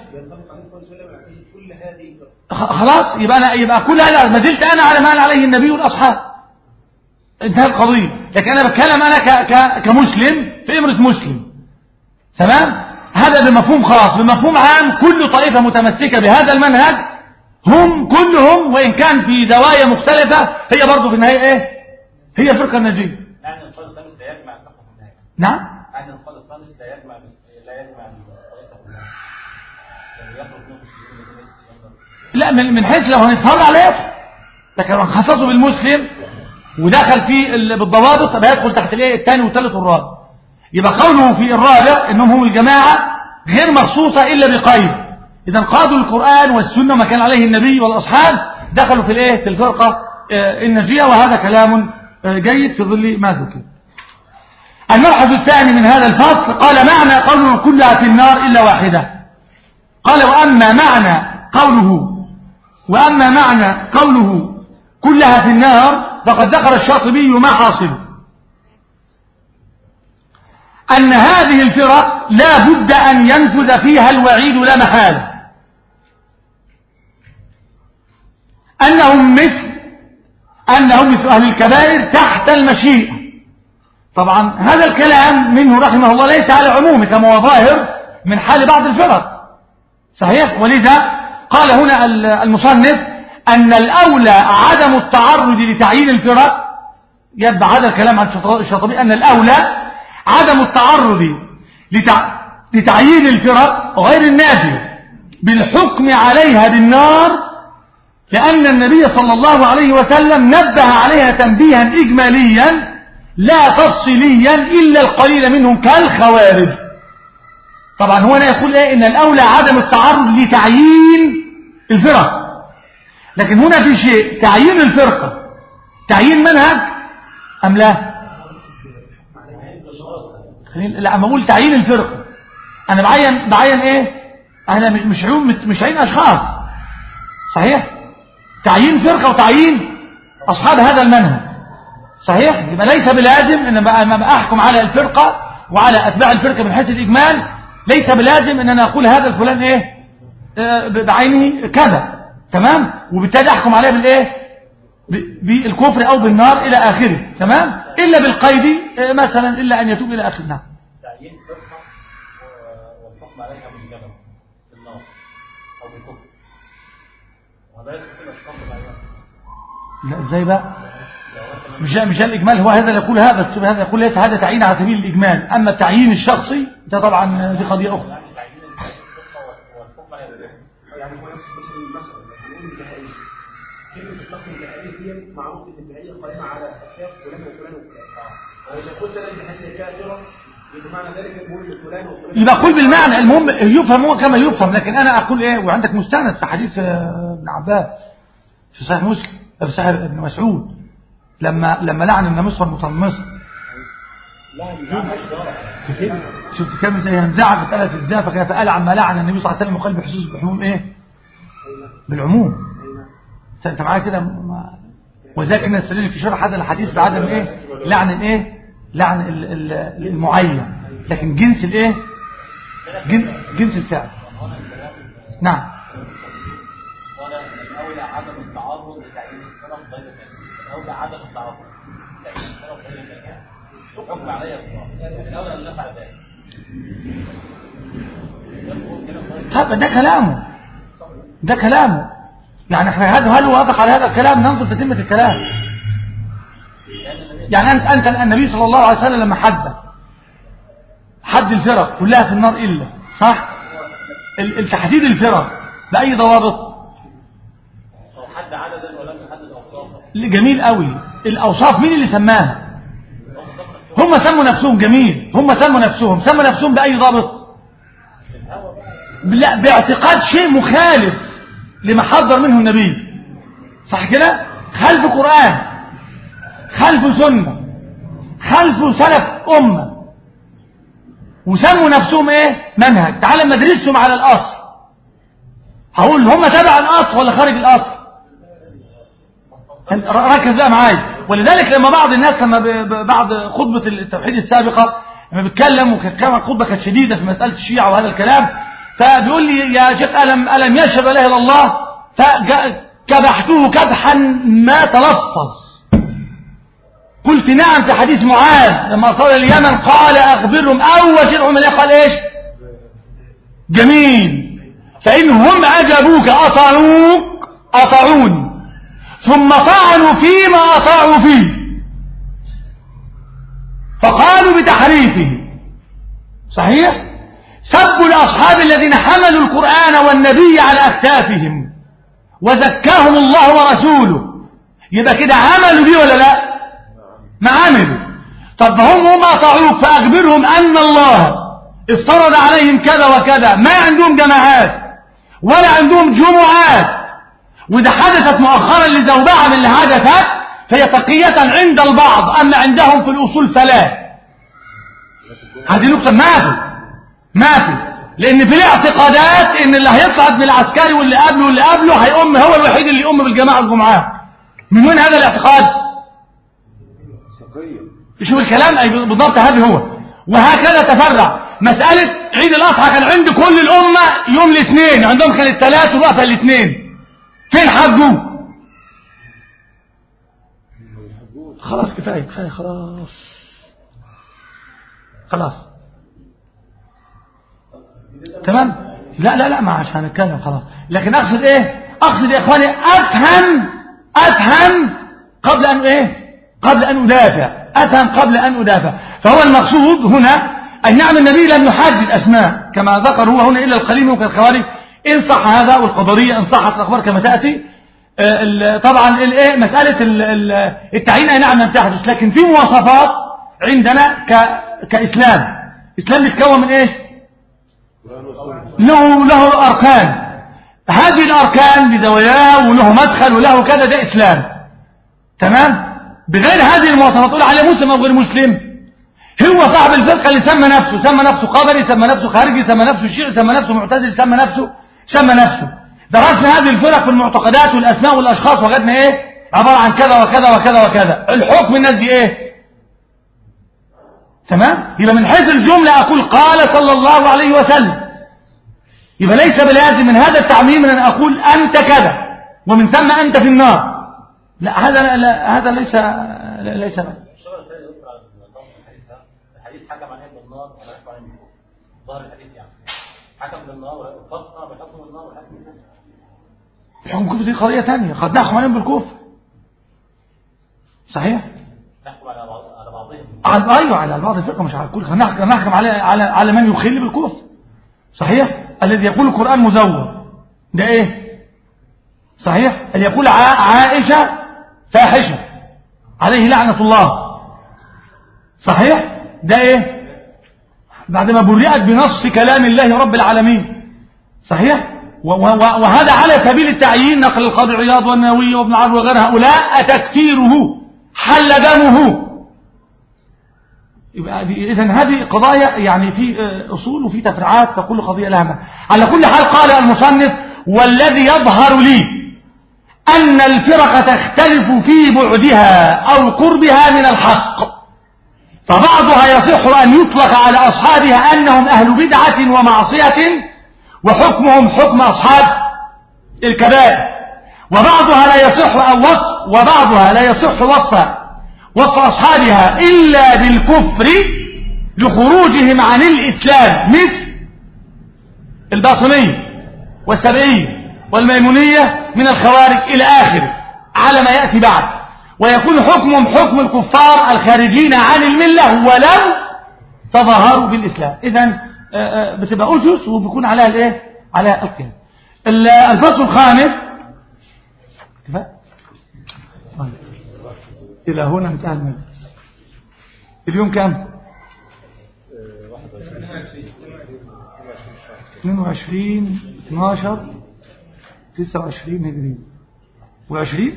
Speaker 3: خلاص يبقى أنا يبقى كل هذا ما زلت أنا على ما أنا عليه النبي والأصحاب، انتهت القضية. لكن أنا بتكلم أنا ك ك كمسلم في إمرة مسلم، تمام؟ هذا بمفهوم خاص. بمفهوم عام كل طائفة متمسكة بهذا المنهج هم كلهم وإن كان في زوايا مختلفة هي برضه في النهاية إيه؟ هي فرقة النجية.
Speaker 7: يعني القول الخامس لا يجمع الفقه في النهاية.
Speaker 3: نعم؟
Speaker 7: يعني القول الخامس لا يجمع لا يجمع الطائفة كلها. يعني يخرج منه
Speaker 3: لا من من حيث لو هنتفرج عليه، لكن لو خصصه بالمسلم ودخل فيه بالضوابط طب هيدخل تحت الايه الثاني والثالث والرابع. يبقى قوله في الرابع انهم هم الجماعه غير مخصوصه الا بقيد. اذا قادوا القران والسنه ما كان عليه النبي والاصحاب دخلوا في الايه في الفرقه الناجيه، وهذا كلام جيد في ظل ما ذكر. المبحث الثاني من هذا الفصل قال معنى قوله كلها في النار الا واحده. قال واما معنى قوله وأما معنى قوله كلها في النار فقد ذكر الشاطبي ما حاصله أن هذه الفرق لا بد أن ينفذ فيها الوعيد لا محالة، أنهم مثل أنهم مثل أهل الكبائر تحت المشيئة. طبعا هذا الكلام منه رحمه الله ليس على عمومه كما هو ظاهر من حال بعض الفرق، صحيح؟ ولذا قال هنا المصنف أن الأولى عدم التعرض لتعيين الفرق. يبقى هذا الكلام عن الشاطبي أن الأولى عدم التعرض لتع... لتعيين الفرق غير النافية بالحكم عليها بالنار، لأن النبي صلى الله عليه وسلم نبه عليها تنبيها إجماليا لا تفصيليا إلا القليل منهم كالخوارج. طبعا هو لا يقول إيه إن الأولى عدم التعرض لتعيين الفرق، لكن هنا في شيء تعيين الفرقة تعيين منهج أم لا؟ لا أما أقول تعيين الفرقة أنا بعين بعين إيه؟ أنا مش مش عيون مش عين أشخاص، صحيح؟ تعيين فرقة وتعيين أصحاب هذا المنهج، صحيح؟ يبقى ليس بلازم إن أنا أحكم على الفرقة وعلى أتباع الفرقة من حيث الإجمال، ليس بلازم إن أنا أقول هذا الفلان إيه؟ بعينه كذا، تمام، وبالتالي احكم عليه بالايه بالكفر او بالنار الى اخره، تمام، الا بالقيد مثلا الا ان يتوب الى اخره. نعم.
Speaker 7: تعيين فرقه والحكم عليها بالجبل بالنار او بالكفر، وهذا يدخل الاشخاص الاعيان.
Speaker 3: لا ازاي بقى؟ مش مش الاجمال هو هذا يقول هذا هذا يقول ليس هذا تعيين على سبيل الاجمال، اما التعيين الشخصي ده طبعا دي قضيه اخرى.
Speaker 7: يعني تعيين الفرقه والحكم عليها
Speaker 5: يعني هو نفس مثلا نقول البهائيه، كلمه الحكم البهائيه دي معروف ان البهائيه قائمه على اساس فلان وفلان وفلان. واذا قلت ان البهائيه كافره يبقى معنى ذلك نقول فلان وفلان
Speaker 3: يبقى اقول بالمعنى المهم يفهم هو كما يفهم، لكن انا اقول ايه وعندك مستند في حديث ابن عباس في صحيح مسلم في صحيح ابن مسعود لما لما لعن النمصه المطمصه. شفت كم ازاي انزعجت قالت ازاي فكيف قال عما لعن النبي صلى الله عليه وسلم وقال بحسوس بحموم ايه بالعموم. انت معايا كده وذاك نستدل في شرح هذا الحديث بعدم ايه لعن الايه لعن المعين، لكن جنس الايه جنس الفعل. نعم.
Speaker 7: ولا الاولى عدم التعرض لتعيين السلف غير الجميع، الاولى عدم التعرض لتعيين السلف غير الجميع حكم عليها الصلاه، الاولى ان نفعل ذلك.
Speaker 3: طب ده كلامه ده كلامه يعني احنا هل هل وافق على هذا الكلام؟ ننظر تتمه الكلام. يعني انت انت النبي صلى الله عليه وسلم لما حد حد الفرق كلها في النار الا صح التحديد الفرق باي ضوابط؟
Speaker 7: حد عددا ولم يحدد اوصافا.
Speaker 3: جميل قوي. الاوصاف مين اللي سماها؟ هم سموا نفسهم. جميل. هم سموا نفسهم سموا نفسهم باي ضابط؟ لا باعتقاد شيء مخالف لما حضر منه النبي، صح كده؟ خلف قرآن، خلف سنة، خلف سلف أمة، وسموا نفسهم ايه منهج. تعال مدرسهم على الأصل، هقول هم تبع الأصل ولا خارج الأصل؟ ركز بقى معايا. ولذلك لما بعض الناس لما بعد خطبة التوحيد السابقة لما بيتكلم وكانت الخطبة كانت شديدة في مسألة الشيعة وهذا الكلام، فبيقول لي يا شيخ ألم ألم يشهد لا إله إلا الله، فكبحته كبحا ما تلفظ. قلت نعم في حديث معاذ لما صار اليمن قال أخبرهم أول شيء عمل قال إيش؟ جميل. فإنهم أجابوك أطاعوك أطاعون ثم طعنوا فيما أطاعوا فيه فقالوا بتحريفه. صحيح؟ سبوا الأصحاب الذين حملوا القرآن والنبي على أكتافهم وزكاهم الله ورسوله. يبقى كده عملوا بيه ولا لا؟ ما عملوا. طب هم هم أطاعوك فأخبرهم أن الله افترض عليهم كذا وكذا. ما عندهم جماعات ولا عندهم جمعات، وإذا حدثت مؤخرا لزوبعة من اللي حدثت فهي تقية عند البعض، أما عندهم في الأصول فلا. هذه نقطة ما في ما في لأن في الاعتقادات إن اللي هيصعد من العسكري واللي قبله واللي قبله هيقوم هو الوحيد اللي يقوم بالجماعة الجمعات. من وين هذا الاعتقاد؟ شوف الكلام أي بالضبط هذا هو. وهكذا تفرع مسألة عيد الأضحى كان عند كل الأمة يوم الاثنين، عندهم كان الثلاث وبقى الاثنين. فين حجوا؟ خلاص كفاية كفاية خلاص خلاص تمام. لا لا لا ما عشان نتكلم خلاص. لكن اقصد ايه؟ اقصد يا اخواني افهم افهم قبل ان ايه قبل ان ادافع افهم قبل ان ادافع. فهو المقصود هنا ان نعم النبي لم يحدد اسماء كما ذكر هو هنا الا القليل ممكن الخوارج ان صح هذا، والقدريه ان صحت الاخبار كما تاتي. طبعا الايه مساله التعيين اي نعم لم تحدث، لكن في مواصفات عندنا كاسلام. اسلام بيتكون من ايش؟ له له أركان. هذه الأركان بزواياها وله مدخل وله كذا، ده إسلام. تمام؟ بغير هذه المواصفات تقول عليه مسلم أو غير مسلم. هو صاحب الفرقة اللي سمى نفسه سمى نفسه قدري، سمى نفسه خارجي، سمى نفسه شيعي، سمى نفسه معتزلي، سمى نفسه سمى نفسه. درسنا هذه الفرق في المعتقدات والأسماء والأشخاص وجدنا إيه؟ عبارة عن كذا وكذا وكذا وكذا. الحكم الناس دي إيه؟ تمام؟ يبقى من حيث الجملة أقول قال صلى الله عليه وسلم يبقى ليس بلازم من هذا التعميم أن أقول أنت كذا ومن ثم أنت في النار. لا هذا لا لا هذا ليس ليس
Speaker 7: الشغل الثاني يذكر على الحديث الحديث حكم عليه بالنار ولا يحكم عليه بالكفر. ظاهر الحديث يعني حكم بالنار والفقه بحكم بالنار والحكم بالكفر.
Speaker 3: الحكم بالكفر دي قضية ثانية، قد نحكم عليهم بالكفر صحيح؟
Speaker 7: نحكم على بعض على بعضهم.
Speaker 3: على ايوه على بعض الفقه مش على الكل، نحكم نحكم على على على من يخل بالكفر صحيح؟ الذي يقول القرآن مزور ده ايه؟ صحيح؟ اللي يقول عائشة فاحشة عليه لعنة الله صحيح؟ ده ايه؟ بعدما برئت بنص كلام الله رب العالمين صحيح؟ وهذا على سبيل التعيين، نقل القاضي عياض والنووي وابن عرب وغير هؤلاء تكفيره حل دمه. يبقى اذا هذه قضايا يعني في اصول وفي تفريعات، فكل قضيه لها معنى. على كل حال قال المصنف: والذي يظهر لي ان الفرق تختلف في بعدها او قربها من الحق، فبعضها يصح ان يطلق على اصحابها انهم اهل بدعه ومعصيه وحكمهم حكم أصحاب الكبائر، وبعضها لا يصح أو وصف وبعضها لا يصح وصف وصف أصحابها إلا بالكفر لخروجهم عن الإسلام، مثل الباطنية والسبعية والميمونية من الخوارج إلى آخره على ما يأتي بعد، ويكون حكمهم حكم الكفار الخارجين عن الملة ولو تظاهروا بالإسلام. إذن بتبقى أسس وبيكون عليها الايه عليها القياس. الفصل الخامس كفايه الى هنا انتهى المجلس. اليوم كام؟ اثنين وعشرين اثناشر تسعة وعشرين هجري و20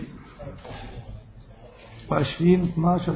Speaker 3: و20 اثناشر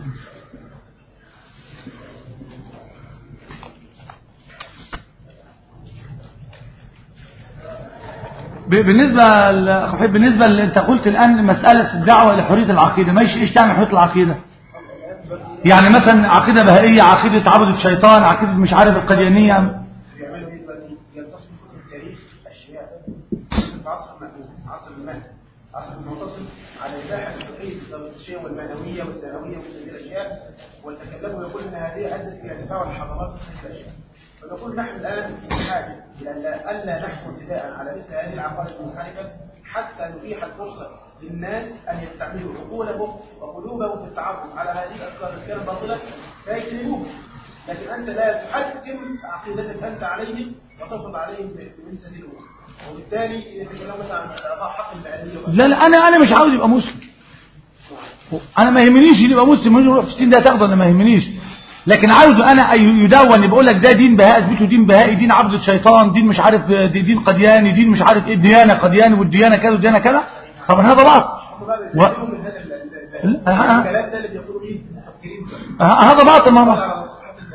Speaker 3: بالنسبة لأخي بالنسبة اللي انت قلت الآن مسألة الدعوة إلى حرية العقيدة، ما ايش تعمل حرية العقيدة؟ يعني مثلا عقيدة بهائية، عقيدة عبد الشيطان، عقيدة مش عارف القديانية.
Speaker 5: بيعملوا ايه بقى؟ يلتصقوا كتب التاريخ اشياء في عصر المأمون، عصر المهدي، عصر المعتصم، على الساحة الفقهية الزرتشتية والمعنوية والثانوية وكل الاشياء، وتكلموا يقول ان هذه ادت الى ارتفاع الحضارات وكل الاشياء. فنقول نحن الآن بحاجة إلى ألا نحكم ابتداء على مثل هذه العقائد المنحرفة حتى نتيح الفرصة للناس أن يستعملوا عقولهم وقلوبهم في التعرف على هذه الأفكار الكثيرة الباطلة فيجتنبوها. لكن أنت لا تحكم عقيدتك أنت عليهم وتفرض عليهم من سبيلهم، وبالتالي يتكلموا مثلا عن إعطاء حق المالية.
Speaker 3: لا لا أنا أنا مش عاوز يبقى مسلم. أنا ما يهمنيش يبقى مسلم يروح في ستين ده تاخده، أنا ما يهمنيش. لكن عاوزه انا يدون بقول لك ده دين بهاء، اثبته دين بهائي، دين عبد الشيطان، دين مش عارف دين قدياني، دين مش عارف ايه، ديانه قدياني والديانه كذا والديانه كذا. طبعا هذا باطل. و...
Speaker 5: الكلام ده اللي بيقولوا ايه مفكرين
Speaker 3: هذا باطل. ما هو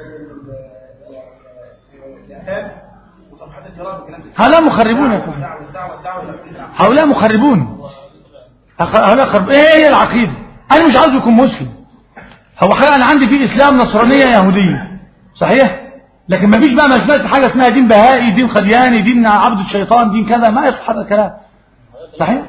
Speaker 3: هؤلاء مخربون يا اخوان، هؤلاء مخربون. هؤلاء خرب ايه هي العقيده؟ انا مش عاوز يكون مسلم. هو حقيقة أنا عندي في إسلام نصرانية يهودية صحيح، لكن ما فيش بقى مجموعة حاجة اسمها دين بهائي، دين قدياني، دين عبد الشيطان، دين كذا، ما يصح هذا الكلام صحيح.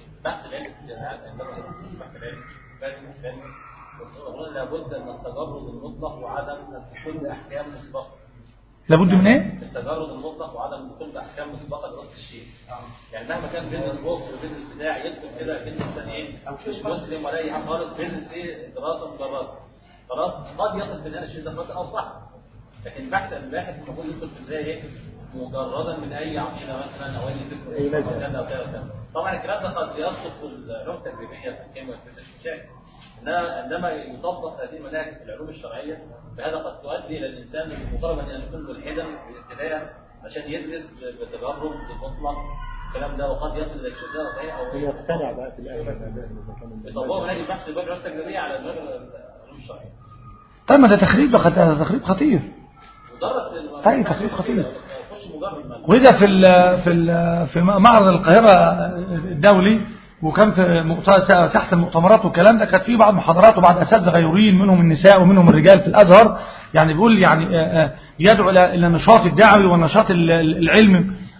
Speaker 7: لابد من التجرد المطلق وعدم الدخول بأحكام مسبقة.
Speaker 3: لابد من ايه؟
Speaker 7: التجرد المطلق وعدم الدخول بأحكام مسبقة لرأس الشيء. يعني مهما كان بيزنس بوك وبيزنس بتاعي يدخل كده بيزنس ايه مش مسلم ولا اي حاجه خالص، بيزنس ايه دراسه مجرده خلاص قد يصل بالنهايه الشيء ده خطا او صح، لكن بحث الباحث المفروض يدخل في البدايه ايه مجردا من اي عقيده مثلا او اي فكر او كذا او كذا. طبعا الكلام ده قد يسقط في العلوم التجريبيه في الكيمياء والفيزياء والشيء، عندما يطبق هذه المناهج في العلوم الشرعيه فهذا قد تؤدي الى الانسان مطالبا ان يكون ملحدا بالابتداء عشان يدرس بتجرد مطلق الكلام ده، وقد يصل الى الشيء ده صحيح او
Speaker 4: يقتنع بقى في الاخر
Speaker 7: يطبقوا مناهج البحث العلوم التجريبيه على العلوم الشرعيه.
Speaker 3: طيب ما ده تخريب، ده تخريب خطير.
Speaker 7: ودرس
Speaker 3: اي تخريب خطير. وإذا في ال في ال في معرض القاهرة الدولي وكان في تحت المؤتمرات والكلام ده كانت فيه بعض محاضرات وبعض أساتذة غيورين منهم النساء ومنهم الرجال في الأزهر، يعني بيقول يعني يدعو إلى النشاط الدعوي والنشاط العلمي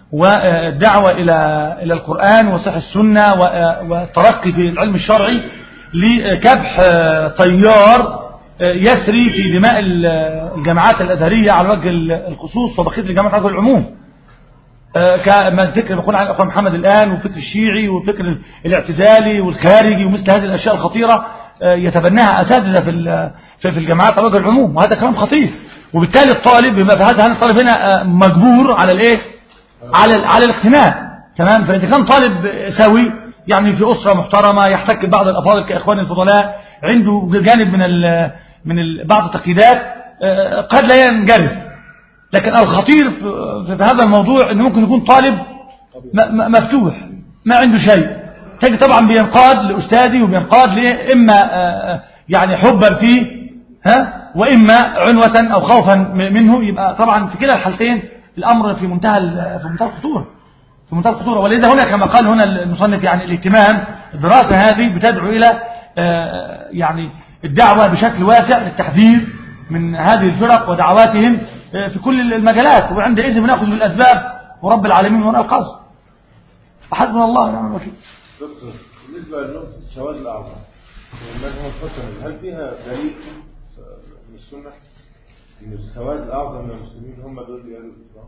Speaker 3: والدعوة إلى إلى القرآن وصحة السنة والترقي في العلم الشرعي لكبح تيار يسري في دماء الجامعات الأزهرية على وجه الخصوص وبقية الجامعات على وجه العموم، كما ذكر بقول عن الأخوان محمد الآن وفكر الشيعي وفكر الاعتزالي والخارجي ومثل هذه الأشياء الخطيرة يتبناها أساتذة في في الجامعات على وجه العموم، وهذا كلام خطير. وبالتالي الطالب بما في هذا الطالب هنا مجبور على الايه على على الاقتناع، تمام. فإذا كان طالب سوي يعني في أسرة محترمة يحتك ببعض الأفاضل كإخوان الفضلاء عنده جانب من ال من ال بعض التقييدات قد لا ينجرف، لكن الخطير في, في هذا الموضوع أنه ممكن يكون طالب مفتوح ما عنده شيء، تجي طبعا بينقاد لأستاذي وبينقاد ليه إما يعني حبا فيه ها وإما عنوة أو خوفا منه، يبقى طبعا في كلا الحالتين الأمر في منتهى في منتهى الخطورة في منتهى الخطورة. ولذا هنا كما قال هنا المصنف يعني الاهتمام الدراسة هذه بتدعو إلى يعني الدعوة بشكل واسع للتحذير من هذه الفرق ودعواتهم في كل المجالات، وعندئذ بناخذ بالأسباب ورب العالمين وراء القصد، فحسبنا الله ونعم الوكيل.
Speaker 6: دكتور بالنسبة لنقطة السواد الأعظم والمذهب الفتنة، هل فيها دليل من السنة إن السواد الأعظم من المسلمين هم دول اللي قالوا الإسلام؟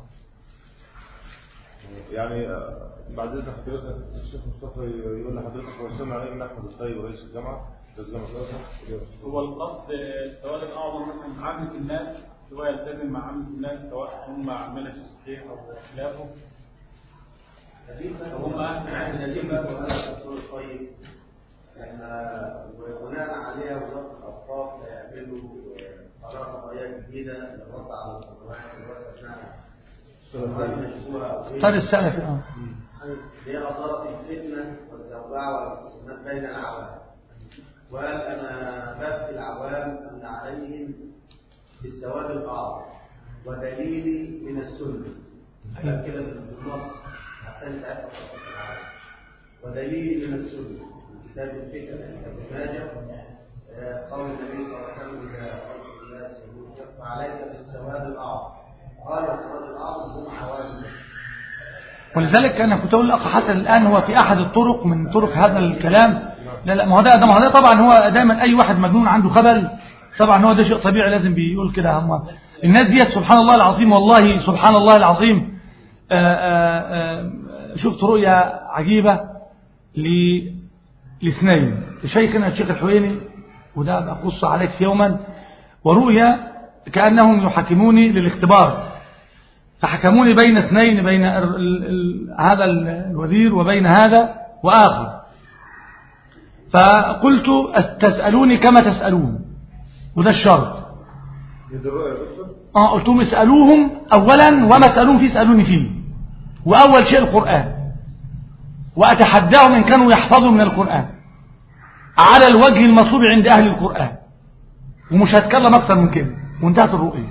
Speaker 6: يعني بعد ذلك حضرتك الشيخ مصطفى يقول لحضرتك وسمع عليه من أحمد الطيب رئيس الجامعة
Speaker 8: هو القصد السواد الأعظم مثلا عامة الناس سواء يلتزم مع عامة الناس سواء هم مع منهج الصحيح أو خلافه، هم أهل النتيجة الرسول الطيب احنا وبناء عليها وزارة الأوقاف هيعملوا قرارات قضائية جديدة للرد على القضايا اللي وصلنا
Speaker 3: طال السلف اه
Speaker 8: هي أثارت الفتنة والزوبعة والاقتسامات بين الأعوام، وقال أنا بث العوام أن عليهم بالسواد الأعظم ودليلي من السنة كده بالنص حتى ساعتها ودليلي من السنة كتاب الفكر كتاب ماجه قول النبي صلى الله عليه وسلم إذا قلت الناس فعليك بالسواد الأعظم، قال السواد الأعظم هم عوام.
Speaker 3: ولذلك أنا كنت أقول لأخ حسن الآن هو في أحد الطرق من طرق هذا الكلام، لا لا ما هو ده ده ما هو ده طبعا هو دايما أي واحد مجنون عنده خبل طبعا هو ده شيء طبيعي لازم بيقول كده. هم الناس دي سبحان الله العظيم والله سبحان الله العظيم آآ آآ شفت رؤيا عجيبة لاثنين لشيخنا الشيخ الحويني وده بقص عليك في يوما، ورؤيا كأنهم يحكموني للاختبار، فحكموني بين اثنين بين ال ال ال هذا الوزير وبين هذا وآخر، فقلت تسألوني كما تسألون وده الشرط. اه قلتم اسألوهم أولا وما تسألون فيه اسألوني فيه، وأول شيء القرآن، وأتحداهم إن كانوا يحفظوا من القرآن على الوجه المطلوب عند أهل القرآن، ومش هتكلم أكثر من كده، وانتهت الرؤية.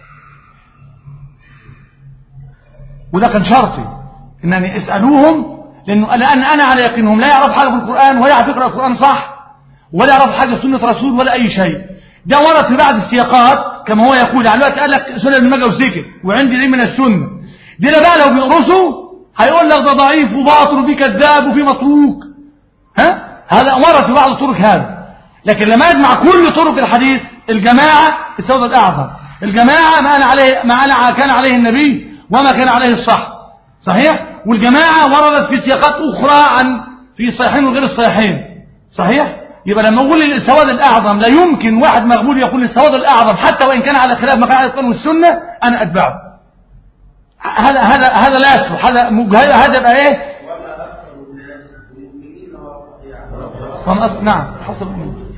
Speaker 3: وده كان شرطي إنني اسألوهم، لأنه أنا أنا على يقينهم لا يعرف حاجة في القرآن ولا يعرف يقرأ القرآن صح ولا يعرف حاجة في سنة رسول ولا أي شيء. ده ورد في بعض السياقات كما هو يقول على الوقت قال لك سنة ابن ماجه وذكر وعندي دي من السنة دي بقى لو بيقرصوا هيقول لك ده ضعيف وباطل وفي كذاب وفي متروك، ها هذا ورد في بعض الطرق هذا. لكن لما يجمع كل طرق الحديث الجماعة السود الأعظم، الجماعة ما أنا عليه ما أنا كان عليه النبي وما كان عليه الصح صحيح، والجماعة وردت في سياقات أخرى عن في الصحيحين وغير الصحيحين صحيح. يبقى لما أقول السواد الأعظم لا يمكن واحد مقبول يقول السواد الأعظم حتى وإن كان على خلاف ما كان على القرآن والسنة أنا أتبعه. هذا هذا هذا لا يصلح، هذا هذا يبقى إيه؟ وما أصل نعم حسب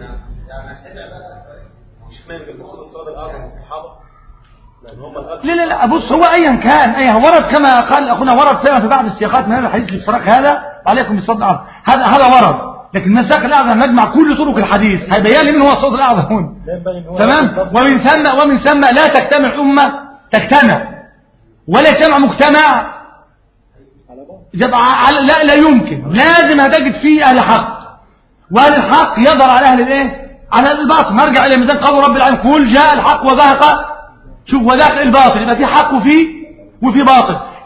Speaker 3: لا لا لا بص هو أيا كان أيها ورد كما قال أخونا ورد سيما في بعض السياقات من هذا الحديث الاشتراك هذا عليكم بالصوت الأعظم، هذا هذا ورد. لكن المساق الأعظم نجمع كل طرق الحديث هيبين لي من هو الصوت الأعظم تمام. ومن ثم ومن ثم لا تجتمع أمة تجتمع ولا يجتمع مجتمع لا لا يمكن، لازم هتجد فيه أهل حق، وأهل الحق يظهر على أهل الإيه؟ على أهل الباطل. نرجع إلى ميزان قول رب العالمين قل جاء الحق وزهق شوف وذاق الباطل، يبقى في حق وفي وفي باطل.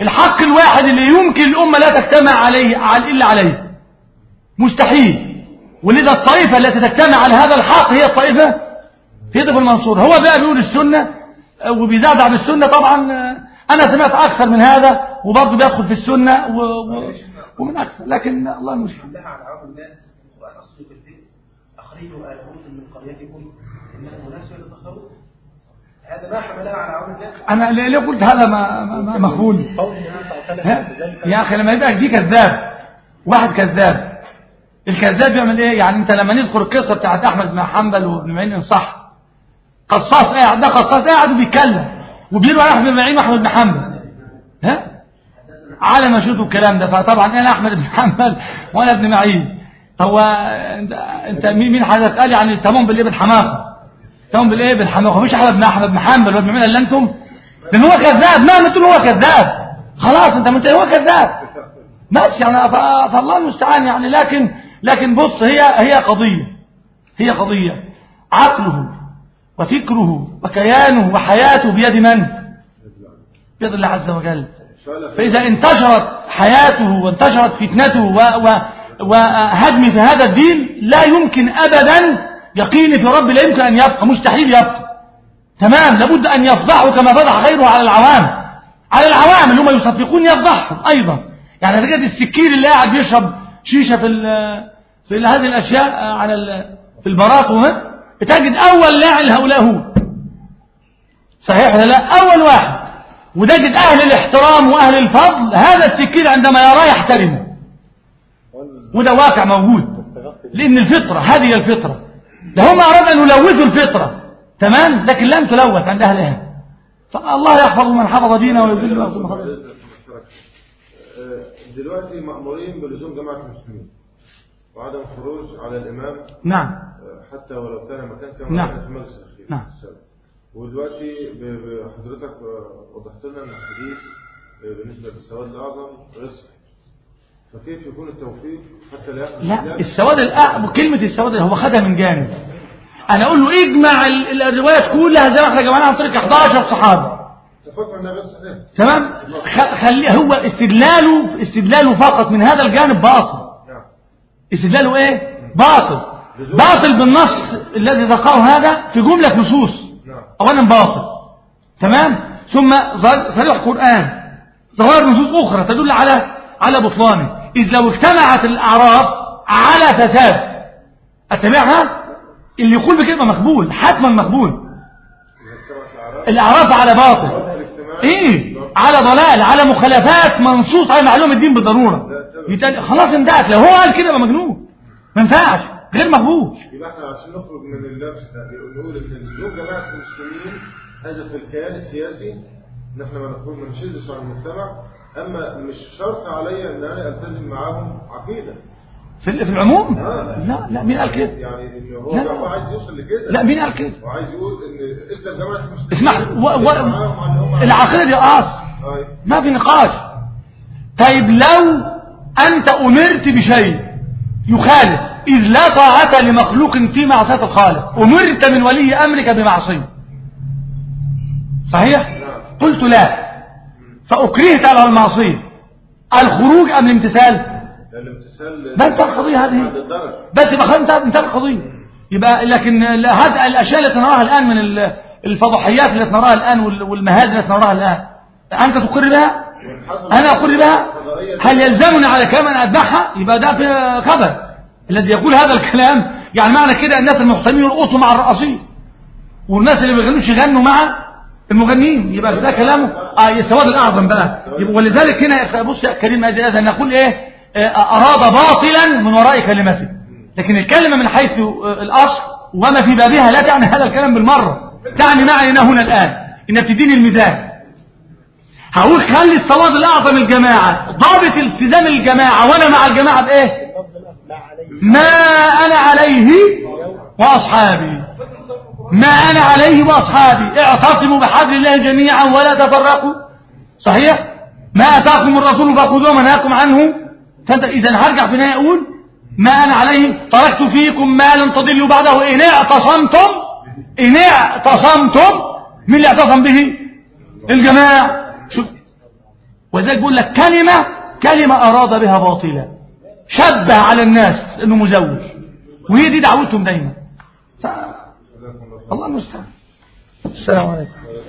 Speaker 3: الحق الواحد اللي يمكن الأمة لا تجتمع عليه إلا عليه، مستحيل. ولذا الطائفة التي تجتمع على هذا الحق هي الطائفة هي طائفة المنصور. هو بقى بيقول السنة وبيزعزع بالسنة. طبعا أنا سمعت أكثر من هذا وبرضه بيدخل في السنة و... و... ومن أكثر، لكن الله المستعان.
Speaker 5: على عوام الناس وأن أصلوا في الدين أخرجوا آل لوط من قريتكم إنهم أناس يتطهرون. هذا ما حملها على عوام الناس.
Speaker 3: أنا ليه قلت هذا ما ما مخول يا أخي؟ لما يبقى دي كذاب، واحد كذاب، الكذاب يعمل إيه؟ يعني أنت لما نذكر القصة بتاعت أحمد بن حنبل وابن معين إن صح، قصاص قاعد، ده قصاص قاعد وبيتكلم وبيروح أحمد بن معين وأحمد بن حنبل، ها على ما شوفوا الكلام ده. فطبعا أنا أحمد بن حنبل وأنا ابن معين. هو أنت, انت مين مين هتسألي عن التمام بالإيه بالحماقة؟ تمام بالإيه بالحماقة؟ مفيش أحمد بن أحمد بن حنبل وابن معين إلا أنتم، لأن هو كذاب. مهما تقول هو كذاب خلاص أنت منت هو كذاب ماشي يعني. فالله المستعان يعني. لكن لكن بص، هي هي قضية هي قضية عقله وفكره وكيانه وحياته بيد من؟ بيد الله عز وجل. فإذا انتشرت حياته وانتشرت فتنته وهدم في هذا الدين، لا يمكن أبدا، يقيني في رب لا يمكن أن يبقى، مستحيل يبقى. تمام، لابد أن يفضحوا كما فضح غيره على العوام، على العوام اللي هم يصفقون يفضحهم أيضا. يعني رجل السكير اللي قاعد بيشرب شيشة في في هذه الأشياء على في البراط، تجد أول لاعن هؤلاء هو، صحيح ولا لا؟ أول واحد. وتجد أهل الاحترام وأهل الفضل هذا السكير عندما يراه يحترمه، وده واقع موجود. لأن الفطرة هذه الفطرة، لهم أراد أن يلوثوا الفطرة، تمام، لكن لم تلوث عند أهلها. فالله يحفظ من حفظ دينه ويذل من حفظ.
Speaker 6: دلوقتي مأمورين بلزوم جماعة المسلمين وعدم الخروج على الإمام،
Speaker 3: نعم،
Speaker 6: حتى ولو كان مكان كما
Speaker 3: نعم.
Speaker 6: كان في مجلس الأخير.
Speaker 3: نعم.
Speaker 6: ودلوقتي بحضرتك وضحت لنا أن الحديث بالنسبة للسواد الأعظم غير صحيح، فكيف يكون التوفيق حتى لا يحدث؟
Speaker 3: لا، السواد الأعظم كلمة السواد هو خدها من جانب. أنا أقول له اجمع الروايات كلها زي ما احنا جمعناها عن طريق أحد عشر صحابي،
Speaker 6: تفكر أنها غير صحيح،
Speaker 3: تمام. خليه هو استدلاله استدلاله فقط من هذا الجانب باطل.
Speaker 6: نعم.
Speaker 3: استدلاله ايه؟ باطل. باطل بالنص الذي ذكره هذا في جملة نصوص.
Speaker 6: نعم.
Speaker 3: اولا باطل، تمام، ثم صريح قرآن ظهر نصوص اخرى تدل على على بطلانه. اذ لو اجتمعت الاعراف على فساد اتبعها، اللي يقول بكلمة مقبول، حتما مقبول. الاعراف على باطل، ايه، على ضلال، على مخالفات منصوص على معلومة الدين بالضرورة، خلاص انتهت. لو هو قال كده يبقى مجنون، ما ينفعش، غير مقبول.
Speaker 6: يبقى احنا عشان نخرج من اللبس ده نقول ان لزوم جماعة المسلمين هذا في الكيان السياسي، ان احنا ما نخرج من نشدش على المجتمع، اما مش شرط عليا ان انا التزم معاهم عقيدة
Speaker 3: في في العموم.
Speaker 6: آه.
Speaker 3: لا لا، مين قال كده؟
Speaker 6: يعني ان هو لا. هو عايز يوصل لكده.
Speaker 3: لا، مين قال كده؟
Speaker 6: وعايز يقول ان اسلم جماعة المسلمين.
Speaker 3: اسمع، و... و... العقيدة دي اصل ما في نقاش. طيب لو انت امرت بشيء يخالف، اذ لا طاعة لمخلوق في معصية الخالق، امرت من ولي امرك بمعصية، صحيح؟ قلت لا، فاكرهت على المعصية، الخروج ام الامتثال؟
Speaker 6: الامتثال.
Speaker 3: ده انت القضية هذه، بس يبقى انت انت القضية. يبقى لكن هذه الاشياء التي نراها الان من الفضحيات التي نراها الان والمهازل التي نراها الان، انت تقر بها، انا اقر بها، هل يلزمني على كلام ان اتبعها؟ يبقى ده في خبر الذي يقول هذا الكلام. يعني معنى كده الناس المحترمين يرقصوا مع الرقاصين، والناس اللي ما بيغنوش يغنوا مع المغنيين، يبقى ده كلامه اه السواد الاعظم بقى. ولذلك هنا بص يا كريم، هذا نقول ايه؟ اراد باطلا من وراء كلمته، لكن الكلمه من حيث الاصل وما في بابها لا تعني هذا الكلام بالمره، تعني معنى هنا الان ان بتديني الميزان. هقول خلي السواد الاعظم الجماعه، ضابط التزام الجماعه وانا مع الجماعه بايه؟ ما انا عليه واصحابي، ما انا عليه واصحابي، اعتصموا بحبل الله جميعا ولا تفرقوا، صحيح؟ ما اتاكم الرسول فخذوه وما نهاكم عنه. فانت اذا هرجع في النهايه اقول ما انا عليه تركت فيكم ما لن تضلوا بعده ان اعتصمتم، ان اعتصمتم. من اللي اعتصم به؟ الجماعه. شوف وذلك بيقول لك كلمة كلمة أراد بها باطلا، شبه على الناس أنه مزوج، وهي دي دعوتهم دايما. ف... الله المستعان. السلام عليكم.